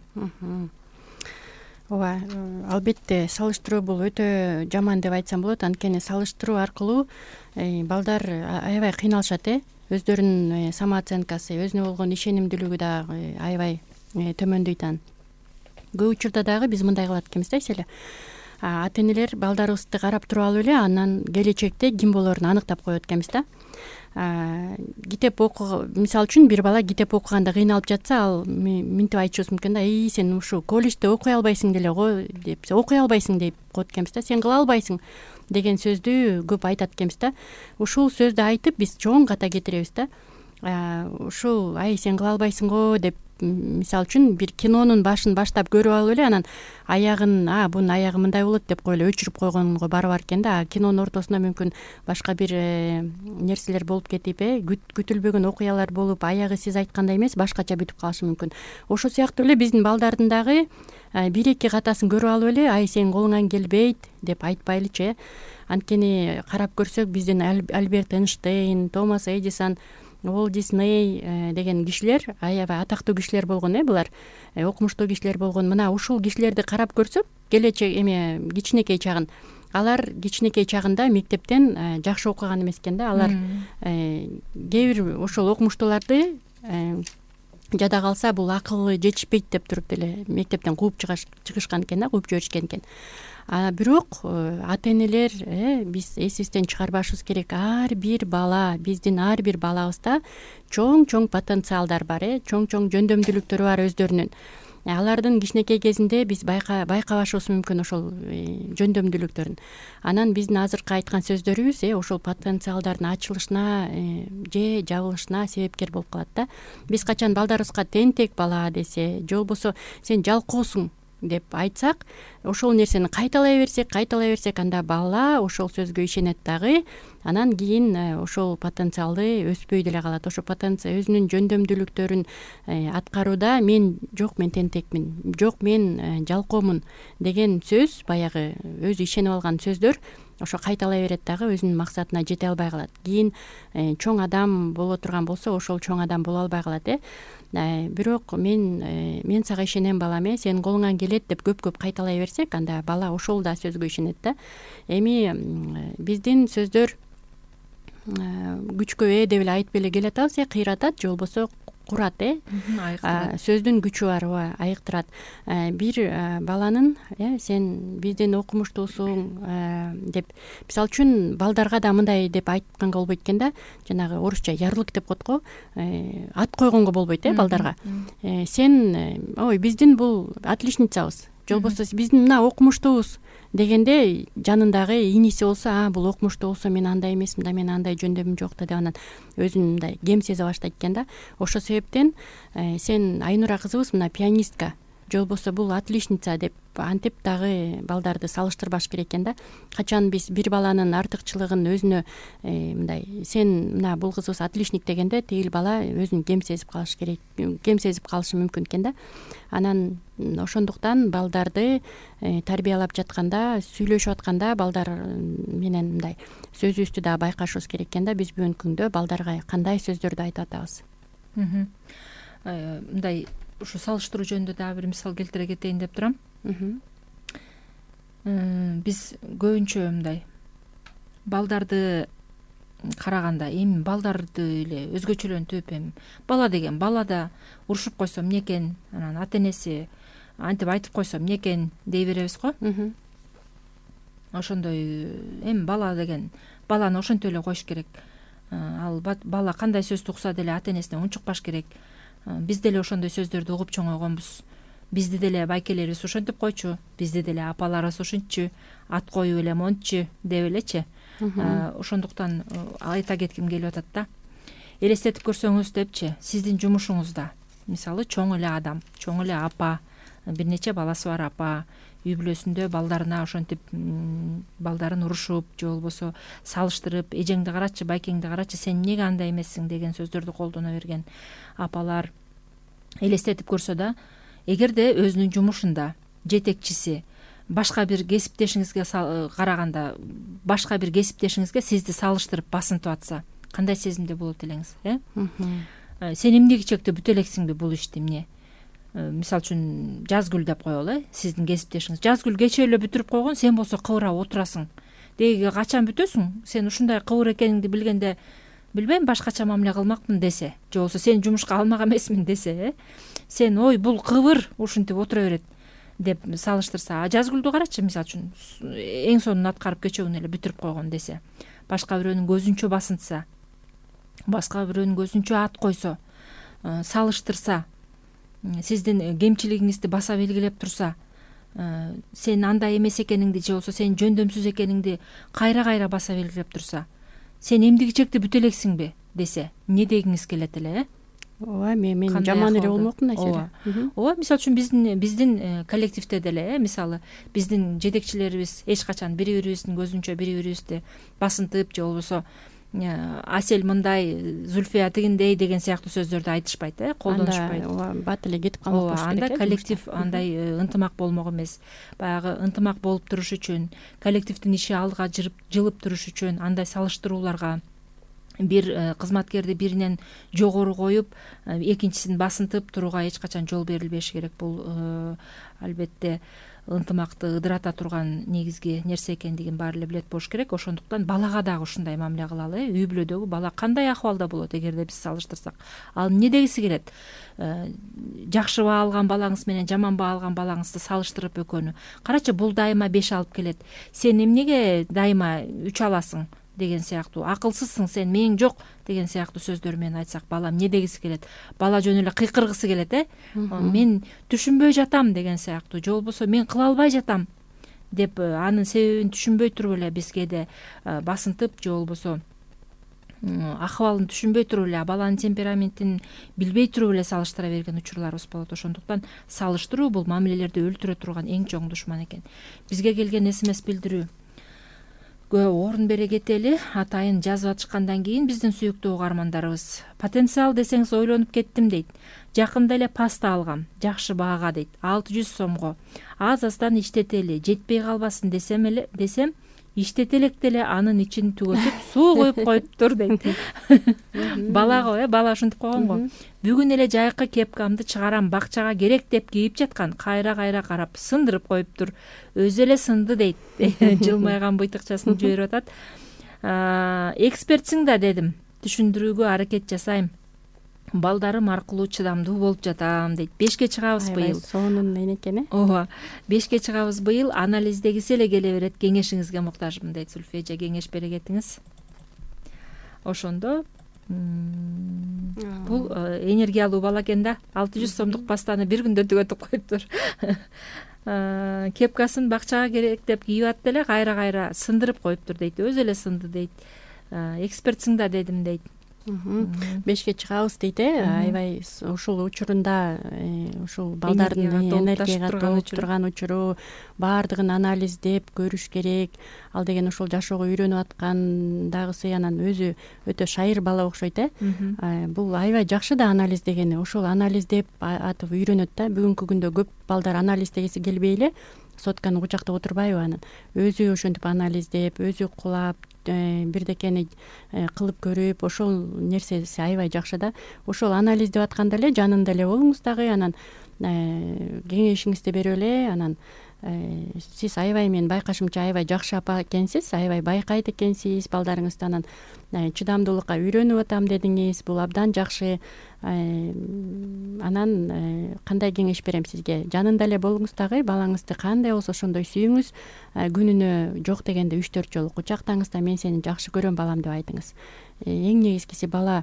Ооба, албетте салыштыруу бул өтө жаман деп айтсам болот. Анткени салыштыруу аркылуу балдар аябай кыйналышат, э өздөрүнүн самооценкасы, өзүнө болгон ишенимдүүлүгү дагы аябай төмөндөйт. Ан көп учурда дагы биз мындай кылат экенбиз да, эселе ата-энелер балдарыбызды карап туруп алып эле анан келечекте ким болорун аныктап коет экенбиз да. Китеп окуу, мисалы үчүн бир бала китеп окуганда кыйналып жатса, ал минтип айтышыбыз мүмкүн да, эй сен ушу колледжде окуй албайсың деле го деп, окуй албайсың деп коет экенбиз да, сен кыла албайсың деген сөздү көп айтат экенбиз да. Ушул сөздү айтып биз чоң ката кетиребиз да. Ушул ай сен кыла албайсың го деп, мисалы үчүн бир кинонун башын баштап көрүп алып эле анан аягын, а бунун аягы мындай болот деп коюп эле өчүрүп койгонго бары бар экен да. Кинонун ортосунда мүмкүн башка бир нерселер болуп кетип, э күтүлбөгөн окуялар болуп, аягы сиз айткандай эмес, башкача бүтүп калышы мүмкүн. Ошо сыяктуу эле биздин балдардын дагы бир эки катасын көрүп алып эле, ай сен колуңан келбейт деп айтпайлычы. Анткени карап көрсөк биздин Альберт Эйнштейн, Томас Эдисон, Уолт Дисней деген кишилер аябай атактуу кишилер болгон, э булар окумуштуу кишилер болгон. Мына ушул кишилерди карап көрсөк, келечек эме кичинекей чагын алар кичинекей чагында мектептен жакшы окуган эмес экен да. Алар кээ бир ошол окумуштууларды жада калса бул акылы жетишпейт деп туруп деле мектептен кууп чыгышкан экен да, кууп жиберишкен экен. А бирок ата энелер биз эсибизден чыгарбашыбыз керек, ар бир бала, биздин ар бир балабызда чоң-чоң потенциалдар бар, э чоң-чоң жөндөмдүүлүктөрү бар өздөрүнүн. Алардын кичинекей кезинде биз байкабашыбыз мүмкүн ошол жөндөмдүүлүктөрүн. Анан биздин азыркы айткан сөздөрүбүз э ошол потенциалдардын ачылышына же жабылышына себепкер болуп калат да. Биз качан балдарыбызга тентек бала десе, же болбосо сен жалкоосуң деп айтсак, ошол нерсени кайталай берсек, кайталай берсек, анда бала ошол сөзгө ишенет дагы. Анан кийин ошол потенциалды өспөй деле калат. Ошо потенциал өзүнүн жөндөмдүүлүктөрүн аткарууда мен жок, мен тентекмин, жок, мен жалкоомун деген сөз, баягы өзү ишенип алган сөздөр ошо кайталай берет дагы, өзүнүн максатына жете албай калат. Кийин чоң адам боло турган болсо, ошол чоң адам боло албай калат. э Бирок мен мен сага ишенем балам, э сенин колуңан келет деп көп-көп кайталай берсек, анда бала ошол да сөзгө ишенет да. Эми биздин сөздөр күчкө ээ деп эле айтып эле келе атабыз, э кыйратат же болбосо курат, э сөздүн күчү бар, ооба, айыктырат. Бир баланын э сен биздин окумуштуусуң деп, мисалы үчүн балдарга да мындай деп айтканга болбойт экен да, жанагы орусча ярлык деп коет го, ат койгонго болбойт э балдарга. Сен ой биздин бул отличницабыз, же болбосо биздин мына окумуштуубуз дегенде жанындагы иниси болсо, а бул окумуштуу болсо мен андай эмесмин да, мен андай жөндөмүм жок да деп анан өзүн мындай кем сезе баштайт экен да. Ошол себептен сен Айнура кызыбыз мына пианистка, же болбосо бул отличница деп антип дагы балдарды салыштырбаш керек экен да. Качан биз бир баланын артыкчылыгын өзүнө мындай сен мына бул кызыбыз отличник дегенде, тигил бала өзүн кем сезип калыш керек, кем сезип калышы мүмкүн экен да. Анан ошондуктан балдарды тарбиялап жатканда, сүйлөшүп атканда балдар менен мындай сөзүбүздү да байкашыбыз керек экен да. Биз бүгүнкү күндө балдарга кандай сөздөрдү айтып атабыз. Мындай ушу салыштыруу жөнүндө дагы бир мисал келтире кетейин деп турам. Биз көбүнчө мындай балдарды караганда, эми балдарды эле өзгөчөлөнтүп, эми бала деген бала да, урушуп койсо эмне экен, анан ата энеси антип айтып койсо эмне экен дей беребиз го. Ошондой эми бала деген баланы ошентип эле коюш керек. Ал бала кандай сөздү укса деле ата энесине унчукпаш керек. Биз деле ошондой сөздөрдү угуп чоңойгонбуз. Бизди деле байкелерибиз ошентип койчу, бизди деле апаларыбыз ушинтчү, ат коюп эле монтчу деп элечи. Ошондуктан айта кетким келип атат да. Элестетип көрсөңүз депчи, сиздин жумушуңузда мисалы чоң эле адам, чоң эле апа, бир нече баласы бар апа үй бүлөсүндө балдарына ошентип балдарын урушуп же болбосо салыштырып, эжеңди карачы, байкеңди карачы, сен эмнеге андай эмессиң деген сөздөрдү колдоно берген апалар элестетип көрсө да, эгерде өзүнүн жумушунда жетекчиси башка бир кесиптешиңизге караганда башка бир кесиптешиңизге сизди салыштырып басынтып атса, кандай сезимде болот элеңиз, э? Сен эмнеге чекти бүтө элексиңби бул ишти, эмне? Мисалы үчүн Жазгүл деп коелу, э, сиздин кесиптешиңиз. Жазгүл кечээ эле бүтүрүп койгон, сен болсо кыбырап отурасың. Деги качан бүтөсүң? Сен ушундай кыбыр экениңди билгенде, билбейм, башкача мамиле кылмакмын десе, же болбосо сени жумушка алмак эмесмин десе, э? Сен ой бул кыбыр ушинтип отура берет деп салыштырса, а Жазгүлдү карачы, мисалы үчүн эң сонун аткарып кечөөгүнү эле бүтүрүп койгон десе, башка бирөөнүн көзүнчө басынтса, башка бирөөнүн көзүнчө ат койсо, салыштырса, сиздин кемчилигиңизди баса белгилеп турса, сен андай эмес экениңди же болбосо сен жөндөмсүз экениңди кайра-кайра баса белгилеп турса, сен эмдигичекти бүтө элексиңби десе, эмне дегиңиз келет эле, э? Ооба, мен жаман эле болмокмун айсара. Ооба, мисалы үчүн биздин биздин коллективде деле, э, мисалы биздин жетекчилерибиз эч качан бири-бирибиздин көзүнчө бири-бирибизди басынтып же болбосо Асель мындай, Зульфия тигиндей деген сыяктуу сөздөрдү айтышпайт, э, колдонушпайт. Ооба, бат эле кетип калмак болуш керек. Анда коллектив андай ынтымак болмок эмес. Баягы ынтымак болуп туруш үчүн, коллективдин иши алдыга жылып туруш үчүн андай салыштырууларга бир кызматкерди биринен жогору коюп экинчисин басынтып турууга эч качан жол берилбеш керек. Бул албетте ынтымакты ыдырата турган негизги нерсе экендигин баары эле билет болуш керек. Ошондуктан балага дагы ушундай мамиле кылалы. Үй бүлөдөгү бала кандай акыбалда болот эгерде биз салыштырсак, ал эмне дегиси келет? Жакшы баа алган балаңыз менен жаман баа алган балаңызды салыштырып экөөнү карачы, бул дайыма беш алып келет, сен эмнеге дайыма үч аласың деген сыяктуу, акылсызсың сен, мээң жок деген сыяктуу сөздөр менен айтсак, бала эмне дегиси келет? Бала жөн эле кыйкыргысы келет, э мен түшүнбөй жатам деген сыяктуу, же болбосо мен кыла албай жатам деп анын себебин түшүнбөй туруп эле биз кээде басынтып, же болбосо акыбалын түшүнбөй туруп эле, баланын темпераментин билбей туруп эле салыштыра берген учурларыбыз болот. Ошондуктан салыштыруу бул мамилелерди өлтүрө турган эң чоң душман экен. Бизге келген смс билдирүү орун бере кетели. Атайын жазып атышкандан кийин биздин сүйүктүү угармандарыбыз: потенциал десеңиз ойлонуп кеттим дейт. Жакында эле паста алгам, жакшы баага дейт, алты жүз сомго. Аз аздан иштетели, жетпей калбасын десем эле десем иштете элек деле анын ичин түгөтүп суу коюп коюптур дейт. Балага, э бала ушинтип койгон го. Бүгүн эле жайкы кепкамды чыгарам, бакчага керек деп кийип жаткан, кайра кайра карап сындырып коюптур. Өзү эле сынды дейт. Жылмайган быйтыкчасын жиберип атат. Экспертсиң да дедим, түшүндүрүүгө аракет жасайм. Балдарым аркылуу чыдамдуу болуп жатам дейт. Бешке чыгабыз быйыл. Сонун мен экен, э? Ооба. Бешке чыгабыз быйыл. Анализдегиси эле келе берет. Кеңешиңизге муктажмын дейт. Зульфия эже, кеңеш бере кетиңиз. Ошондо бул энергиялуу бала экен да. алты жүз сомдук пастаны бир күндө түгөтүп коюптур. Кепкасын бакчага керек деп кийип атты эле, кайра кайра сындырып коюптур дейт. Өзү эле сынды дейт. Экспертсиң да дедим дейт. Бешке чыгабыз дейт, э аябай ушул учурунда ушул балдардын энергияга толуп турган учуру, баардыгын анализдеп көрүш керек. Ал деген ушул жашоого үйрөнүп аткандагысы анан өзү өтө шайыр бала окшойт, э бул аябай жакшы да анализ дегени. Ушул анализдеп атып үйрөнөт да. Бүгүнкү күндө көп балдар анализдегиси келбей эле сотканы кучактап отурбайбы анан. Өзү ошентип анализдеп, өзү кулап, бирдекени кылып көрүп, ошол нерсеси аябай жакшы да. Ошол анализ деп атканда эле жанында эле болуңуз дагы, анан кеңешиңизди берип эле, анан сиз аябай, мен байкашымча аябай жакшы апа экенсиз, аябай байкайт экенсиз балдарыңызды, анан чыдамдуулукка үйрөнүп атам дедиңиз, бул абдан жакшы. Анан кандай кеңеш берем сизге? Жанында эле болуңуз дагы, балаңызды кандай болсо ошондой сүйүңүз, күнүнө жок дегенде үч төрт жолу кучактаңыз да, мен сени жакшы көрөм балам деп айтыңыз. Эң негизгиси бала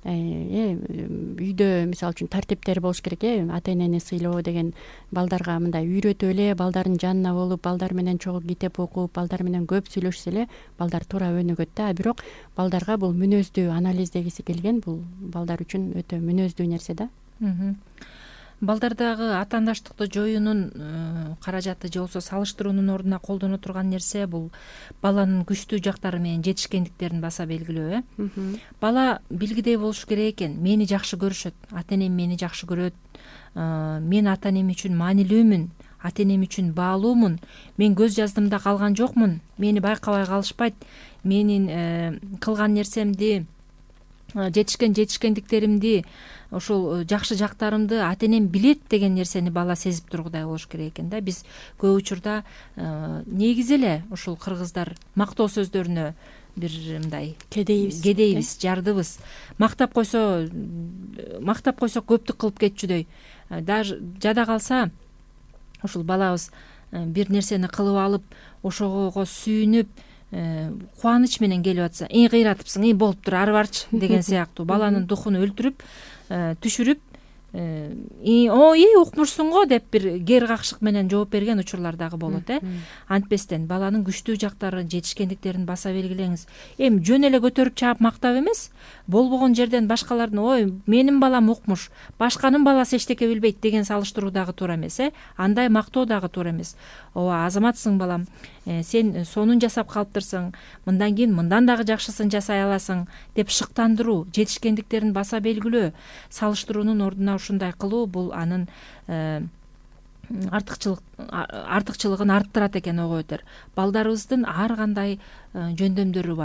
үйдө мисалы үчүн тартиптери болуш керек, э ата энени сыйлоо деген, балдарга мындай үйрөтүп эле, балдардын жанына болуп, балдар менен чогуу китеп окуп, балдар менен көп сүйлөшсө эле балдар туура өнүгөт да. Бирок балдарга бул мүнөздүү анализдегиси келген, бул балдар үчүн өтө мүнөздүү нерсе да. Балдардагы атаандаштыкты жоюунун каражаты же болбосо салыштыруунун ордуна колдоно турган нерсе бул баланын күчтүү жактары менен жетишкендиктерин баса белгилөө, э бала билгидей болуш керек экен. Мени жакшы көрүшөт, ата энем мени жакшы көрөт, мен ата энем үчүн маанилүүмүн, ата энем үчүн баалуумун, мен көз жаздымда калган жокмун, мени байкабай калышпайт, менин кылган нерсемди, жетишкен жетишкендиктеримди, ошол жакшы жактарымды ата энем билет деген нерсени бала сезип тургудай болуш керек экен да. Биз көп учурда негизи эле ушул кыргыздар мактоо сөздөрүнө бир мындай кедейбиз, кедейбиз, жардыбыз. Мактап койсо, мактап койсо көптүк кылып кетчүдөй. Даже жада калса ушул балабыз бир нерсени кылып алып, ошого сүйүнүп, кубаныч менен келип атса, "Ий кыйратыпсың, ий болуптур, ары барчы" деген сыяктуу баланын духун өлтүрүп, түшүрүп, "О, ий укмушсуң го" деп бир кер какшык менен жооп берген учурлар дагы болот, э. Антпестен баланын күчтүү жактарын, жетишкендиктерин баса белгилеңиз. Эми жөн эле көтөрүп чаап мактап эмес, болбогон жерден башкалардын "Ой, менин балам укмуш, башканын баласы эчтеке билбейт" деген салыштыруу дагы туура эмес, э. Андай мактоо дагы туура эмес. Ооба, азаматсың балам, сен сонун жасап калыптырсың, мындан кийин мындан дагы жакшысын жасай аласың деп шыктандыруу, жетишкендиктерин баса белгилөө, салыштыруунун ордуна ушундай кылуу бул анын артыкчылык артыкчылыгын арттырат экен, ого өтөр. Балдарыбыздын ар кандай жөндөмдөрү бар.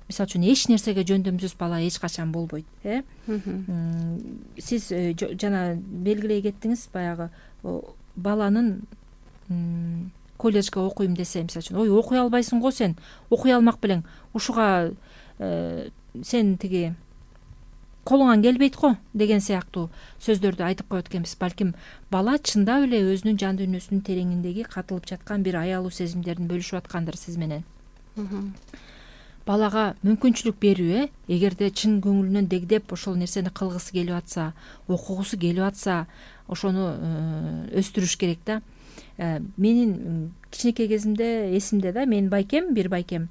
мисалы үчүн эч нерсеге жөндөмсүз бала эч качан болбойт. э Сиз жана белгилей кеттиңиз, баягы баланын колледжге окуйм десе, мисалы үчүн, ой окуй албайсың го сен, окуй алмак белең, ушуга сен тиги колуңан келбейт го деген сыяктуу сөздөрдү айтып коет экенбиз. Балким бала чындап эле өзүнүн жан дүйнөсүнүн тереңиндеги катылып жаткан бир аялуу сезимдерин бөлүшүп аткандыр сиз менен. Балага мүмкүнчүлүк берүү, э эгерде чын көңүлүнөн дегдеп ошол нерсени кылгысы келип атса, окугусу келип атса, ошону өстүрүш керек да. Менин кичинекей кезимде эсимде да, менин байкем, бир байкем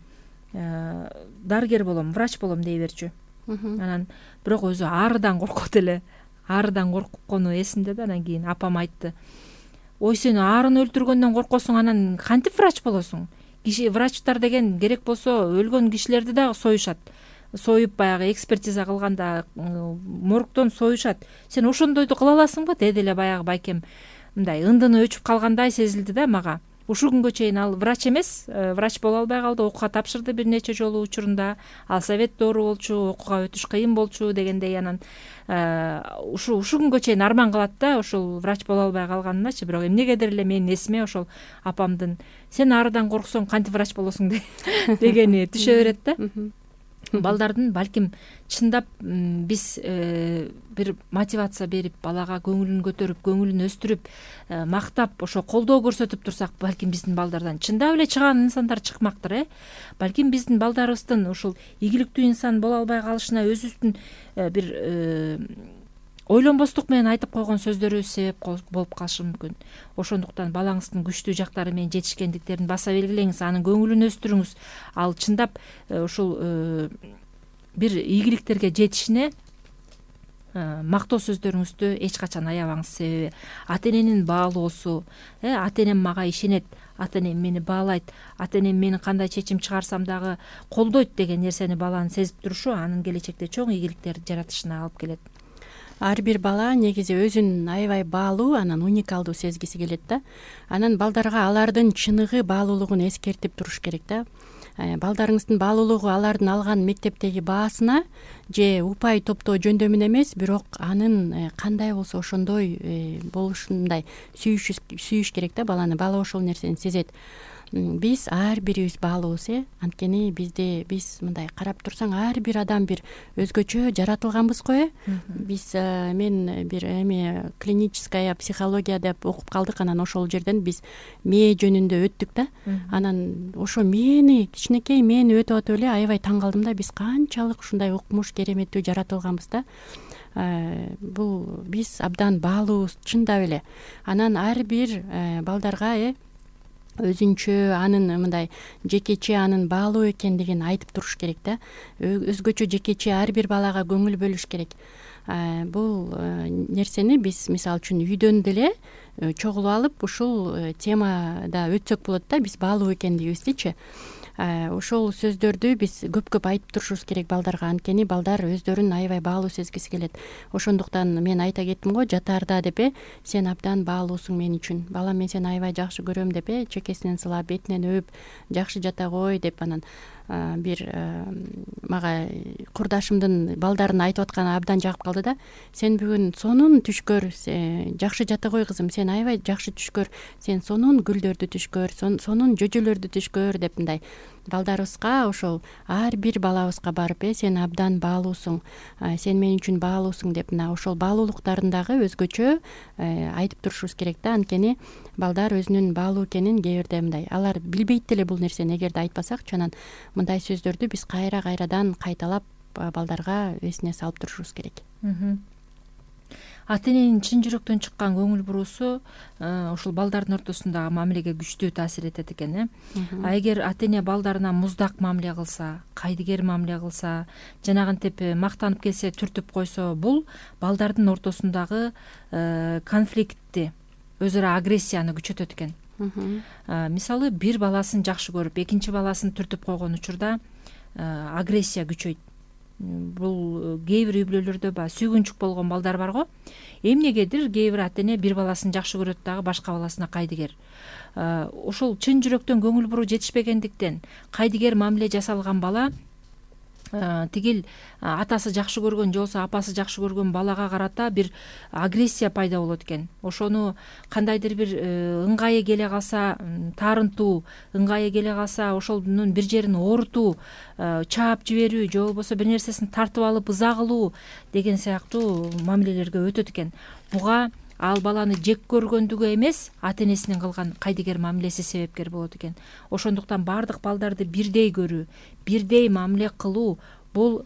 дарыгер болом, врач болом дей берчү. Анан бирок өзү арыдан коркот эле, арыдан корккону эсимде да. Анан кийин апам айтты: ой сен арыны өлтүргөндөн коркосуң, анан кантип врач болосуң? Киши врачтар деген керек болсо өлгөн кишилерди дагы союшат, союп баягы экспертиза кылганда моргдон союшат. Сен ошондойду кыла аласыңбы? Деди эле баягы байкем. Мындай ындыны өчүп калгандай сезилди да мага. Ушул күнгө чейин ал врач эмес, врач боло албай калды, окууга тапшырды бир нече жолу учурунда. Ал совет доору болчу, окууга өтүш кыйын болчу дегендей. Анан ушу ушул күнгө чейин арман кылат да ошол врач боло албай калганыначы. Бирок эмнегедир эле менин эсиме ошол апамдын сен арыдан корксоң кантип врач болосуң дегени түшө берет да. Балдардын балким чындап биз бир мотивация берип, балага көңүлүн көтөрүп, көңүлүн өстүрүп, мактап, ошо колдоо көрсөтүп турсак, балким биздин балдардан чындап эле чыган инсандар чыкмактыр, э. Балким биздин балдарыбыздын ушул ийгиликтүү инсан боло албай калышына өзүбүздүн бир ойлонбостук менен айтып койгон сөздөрүбүз себеп болуп калышы мүмкүн. Ошондуктан балаңыздын күчтүү жактары менен жетишкендиктерин баса белгилеңиз, анын көңүлүн өстүрүңүз. Ал чындап ушул бир ийгиликтерге жетишине мактоо сөздөрүңүздү эч качан аябаңыз. Себеби ата эненин баалоосу, э ата энем мага ишенет, ата энем мени баалайт, ата энем менин кандай чечим чыгарсам дагы колдойт деген нерсени баланын сезип турушу анын келечекте чоң ийгиликтерди жаратышына алып келет. Ар бир бала негизи өзүн аябай баалуу, анан уникалдуу сезгиси келет да. Анан балдарга алардын чыныгы баалуулугун эскертип туруш керек да. Балдарыңыздын баалуулугу алардын алган мектептеги баасына же упай топтоо жөндөмүн эмес, бирок анын кандай болсо ошондой болушундай сүйүш керек да баланы. Бала ошол нерсени сезет. Биз ар бирибиз баалуубуз, э анткени бизде биз мындай карап турсаң ар бир адам бир өзгөчө жаратылганбыз го, э биз мен бир эме клиническая психология деп окуп калдык. Анан ошол жерден биз мээ жөнүндө өттүк да. Анан ошо мээни, кичинекей мээни өтүп атып эле аябай таң калдым да. Биз канчалык ушундай укмуш кереметтүү жаратылганбыз да. Бул биз абдан баалуубуз чындап эле. Анан ар бир балдарга э өзүнчө анын мындай жекече анын баалуу экендигин айтып туруш керек да. Өзгөчө жекече ар бир балага көңүл бөлүш керек. Бул нерсени биз мисалы үчүн үйдөн деле чогулуп алып ушул темада өтсөк болот да, биз баалуу экендигибиздичи. Ошол сөздөрдү биз көп-көп айтып турушубуз керек балдарга, анткени балдар өздөрүн аябай баалуу сезгиси келет. Ошондуктан мен айта кеттим го жатаарда деп, э сен абдан баалуусуң мен үчүн. Балам мен сени аябай жакшы көрөм деп, э чекесинен сылап, бетинен өп, жакшы жата кой деп. Анан бир мага курдашымдын балдарын айтып атканы абдан жагып калды да. Сен бүгүн сонун түш көр, жакшы жата кой кызым, сен аябай жакшы түш көр, сен сонун гүлдөрдү түш көр, сонун жөжөлөрдү түш көр деп мындай балдарыбызга, ошол ар бир балабызга барып, э сен абдан баалуусуң, сен мен үчүн баалуусуң деп мына ошол баалуулуктарын дагы өзгөчө айтып турушубуз керек да. Анткени балдар өзүнүн баалуу экенин кээ бирде мындай алар билбейт деле бул нерсени эгерде айтпасакчы. Анан мындай сөздөрдү биз кайра кайрадан кайталап балдарга эсине салып турушубуз керек. Ата эненин чын жүрөктөн чыккан көңүл буруусу ушул балдардын ортосундагы мамилеге күчтүү таасир этет экен, э. А эгер ата эне балдарына муздак мамиле кылса, кайдыгер мамиле кылса, жанагынтип мактанып келсе түртүп койсо, бул балдардын ортосундагы конфликтти, өз ара агрессияны күчөтөт экен. Мисалы бир баласын жакшы көрүп, экинчи баласын түртүп койгон учурда агрессия күчөйт. Бул кээ бир үй бүлөлөрдө баягы сүйгүнчүк болгон балдар бар го. Эмнегедир кээ бир ата эне бир баласын жакшы көрөт дагы башка баласына кайдыгер. Ошол чын жүрөктөн көңүл буруу жетишпегендиктен кайдыгер мамиле жасалган бала тигил атасы жакшы көргөн же болбосо апасы жакшы көргөн балага карата бир агрессия пайда болот экен. Ошону кандайдыр бир ыңгайы келе калса таарынтуу, ыңгайы келе калса ошонун бир жерин оорутуу, чаап жиберүү же болбосо бир нерсесин тартып алып ыза кылуу деген сыяктуу мамилелерге өтөт экен. Буга ал баланы жек көргөндүгү эмес, ата энесинин кылган кайдыгер мамилеси себепкер болот экен. Ошондуктан баардык балдарды бирдей көрүү, бирдей мамиле кылуу бул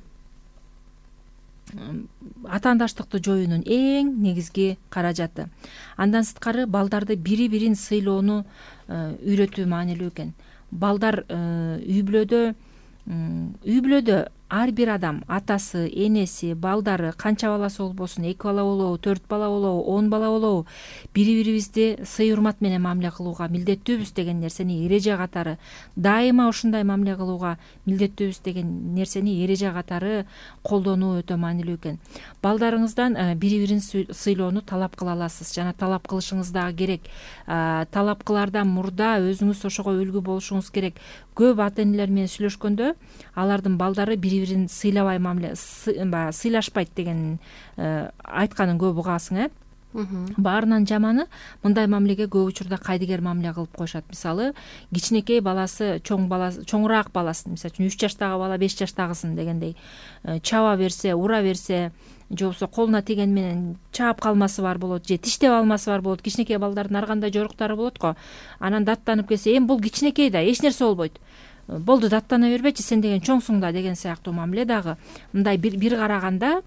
атаандаштыкты жоюунун эң негизги каражаты. Андан сырткары балдарды бири бирин сыйлоону үйрөтүү маанилүү экен. Балдар үй бүлөдө үй бүлөдө ар бир адам, атасы, энеси, балдары, канча баласы болбосун, эки бала болобу, төрт бала болобу, он бала болобу, бири бирибизди сый урмат менен мамиле кылууга милдеттүүбүз деген нерсени эреже катары, дайыма ушундай мамиле кылууга милдеттүүбүз деген нерсени эреже катары колдонуу өтө маанилүү экен. Балдарыңыздан бири бирин сыйлоону талап кыла аласыз жана талап кылышыңыз дагы керек. Талап кылаардан мурда өзүңүз ошого үлгү болушуңуз керек. Көп ата энелер менен сүйлөшкөндө алардын балдары бири бирин сыйлабай мамиле сыйлашпайт деген айтканын көп угасың, э? Баарынан жаманы мындай мамилеге көп учурда кайдыгер мамиле кылып коюшат. Мисалы, кичинекей баласы, чоң баласы, чоңураак баласын, мисалы үчүн үч жаштагы бала беш жаштагысын дегендей чаба берсе, ура берсе, же болбосо колуна тийген менен чаап калмасы бар болот, же тиштеп алмасы бар болот. Кичинекей балдардын ар кандай жоруктары болот го. Анан даттанып келсе, эми бул кичинекей да, эч нерсе болбойт. Болду, даттана бербечи, сен деген чоңсуң да деген сыяктуу мамиле дагы мындай бир бир караганда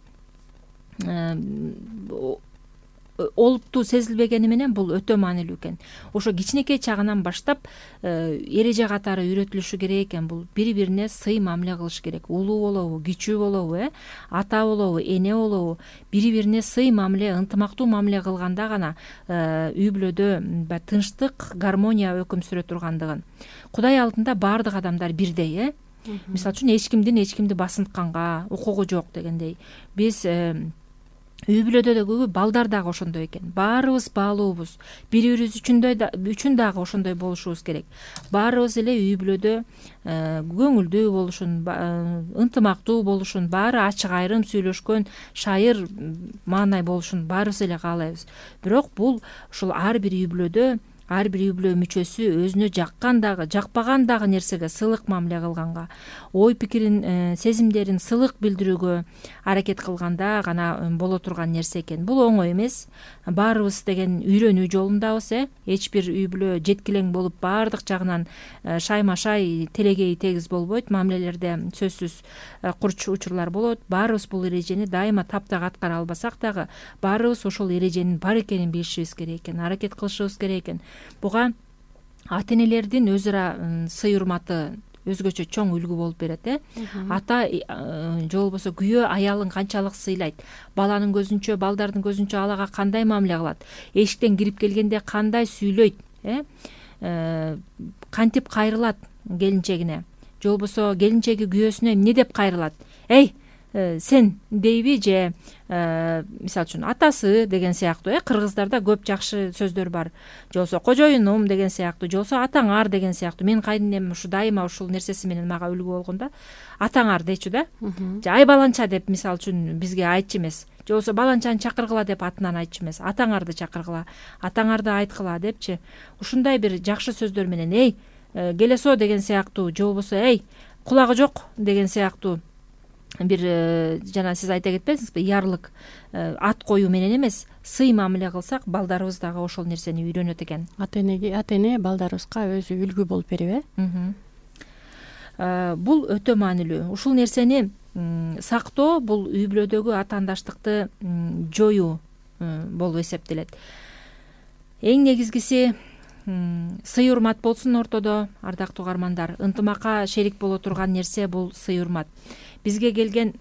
олуттуу сезилбегени менен бул өтө маанилүү экен. Ошо кичинекей чагынан баштап эреже катары үйрөтүлүшү керек экен. Бул бири бирине сый мамиле кылыш керек. Улуу болобу, кичүү болобу, э, ата болобу, эне болобу, бири бирине сый мамиле, ынтымактуу мамиле кылганда гана үй бүлөдө тынчтык, гармония өкүм сүрө тургандыгын. Кудай алдында баардык адамдар бирдей, э. Мисалы үчүн эч кимдин эч кимди басынтканга укугу жок дегендей. Биз үй бүлөдөгү балдар дагы ошондой экен. Баарыбыз баалуубуз. Бири бирибиз үчүн дагы ошондой болушубуз керек. Баарыбыз эле үй бүлөдө көңүлдүү болушун, ынтымактуу болушун, баары ачык айрым сүйлөшкөн, шайыр маанай болушун баарыбыз эле каалайбыз. Бирок бул ушул ар бир үй бүлөдө ар бир үй бүлө мүчөсү өзүнө жаккан дагы, жакпаган дагы нерсеге сыйлык мамиле кылганга, ой пикирин, сезимдерин сыйлык билдирүүгө аракет кылганда гана боло турган нерсе экен. Бул оңой эмес. Баарыбыз деген үйрөнүү жолундабыз, э. Эч бир үй бүлө жеткилең болуп баардык жагынан шайма-шай, телегей тегиз болбойт. Мамилелерде сөзсүз курч учурлар болот. Баарыбыз бул эрежени дайыма таптак аткара албасак дагы, баарыбыз ошол эреженин бар экенин билишибиз керек экен, аракет кылышыбыз керек экен. Буга ата энелердин өз ара сый урматы өзгөчө чоң үлгү болуп берет, э. Ата же болбосо күйөө аялын канчалык сыйлайт, баланын көзүнчө, балдардын көзүнчө алага кандай мамиле кылат, эшиктен кирип келгенде кандай сүйлөйт, э, кантип кайрылат келинчегине, же болбосо келинчеги күйөөсүнө эмне деп кайрылат. Эй, сен дейби, же мисалы үчүн атасы деген сыяктуу, э, кыргыздарда көп жакшы сөздөр бар. Же болбосо кожоюнум деген сыяктуу, же болбосо атаңар деген сыяктуу. Мен кайненем ушу дайыма ушул нерсеси менен мага үлгү болгондо, атаңар дечү да. Же ай баланча деп мисалы үчүн бизге айтчу эмес. Же болбосо баланчаны чакыргыла деп атынан айтчу эмес. Атаңарды чакыргыла, атаңарды айткыла депчи. Ушундай бир жакшы сөздөр менен, эй, келесо деген сыяктуу, же болбосо эй, кулагы жок деген сыяктуу бир жана сиз айта кетпесиңизби, ярлык ат коюу менен эмес, сый мамиле кылсак, балдарыбыз дагы ошол нерсени үйрөнөт экен. Ата энеге, ата эне балдарыбызга өзү үлгү болуп берип, э. Бул өтө маанилүү. Ушул нерсени сактоо бул үй бүлөдөгү атаандаштыкты жоюу болуп эсептелет. Эң негизгиси сый урмат болсун ортодо, ардактуу угармандар. Ынтымакка шерик боло турган нерсе бул сый урмат. Бизге келген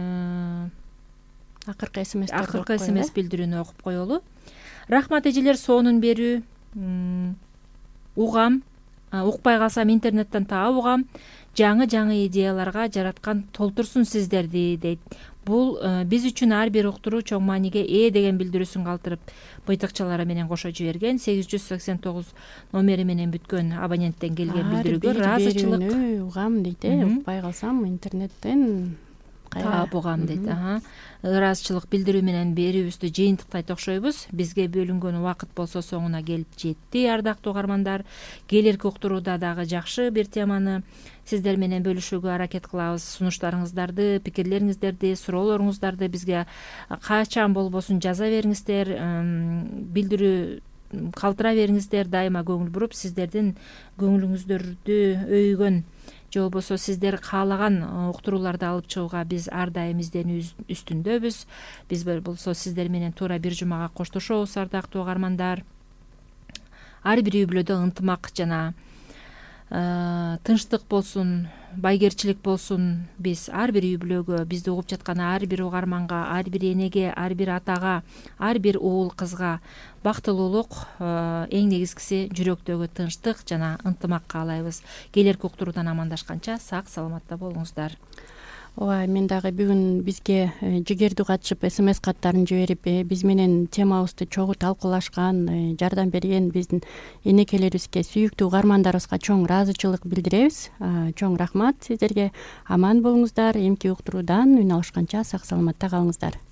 акыркы смс акыркы смс билдирүүнү окуп коелу. Рахмат эжелер, сонун берүү. Угам, укпай калсам интернеттен таап угам. жаңы жаңы идеяларга жараткан толтурсун сиздерди дейт. Бул биз үчүн ар бир уктуруу чоң мааниге ээ деген билдирүүсүн калтырып быйтыкчалары менен кошо жиберген. сегиз жүз сексен тогуз номери менен бүткөн абоненттен келген билдирүүгө ыраазычылык угам дейт. э Укпай калсам интернеттен таап угам дейт. Ыраазычылык билдирүү менен берүүбүздү жыйынтыктайт окшойбуз. Бизге бөлүнгөн убакыт болсо соңуна келип жетти, ардактуу угармандар. Келерки уктурууда дагы жакшы бир теманы сиздер менен бөлүшүүгө аракет кылабыз. Сунуштарыңыздарды, пикирлериңиздерди, суроолоруңуздарды бизге качан болбосун жаза бериңиздер. Билдирүү калтыра бериңиздер. Дайыма көңүл буруп, сиздердин көңүлүңүздөрдү өйгөн же болбосо сиздер каалаган уктурууларды алып чыгууга биз ар дайым изденүү үстүндөбүз. Биз болсо сиздер менен туура бир жумага коштошобуз, ардактуу угармандар. Ар бир үй бүлөдө ынтымак жана тынчтык болсун, байгерчилик болсун. Биз ар бир үй бүлөгө, бизди угуп жаткан ар бир угарманга, ар бир энеге, ар бир атага, ар бир уул кызга бактылуулук, эң негизгиси жүрөктөгү тынчтык жана ынтымак каалайбыз. Келерки уктуруудан амандашканча сак саламатта болуңуздар. Ооба, мен дагы бүгүн бизге жигердүү катышып смс каттарын жиберип биз менен темабызды чогуу талкуулашкан, жардам берген биздин энекелерибизге, сүйүктүү угармандарыбызга чоң ыраазычылык билдиребиз. Чоң рахмат сиздерге. Аман болуңуздар. Эмки уктуруудан үн алышканча сак саламатта калыңыздар.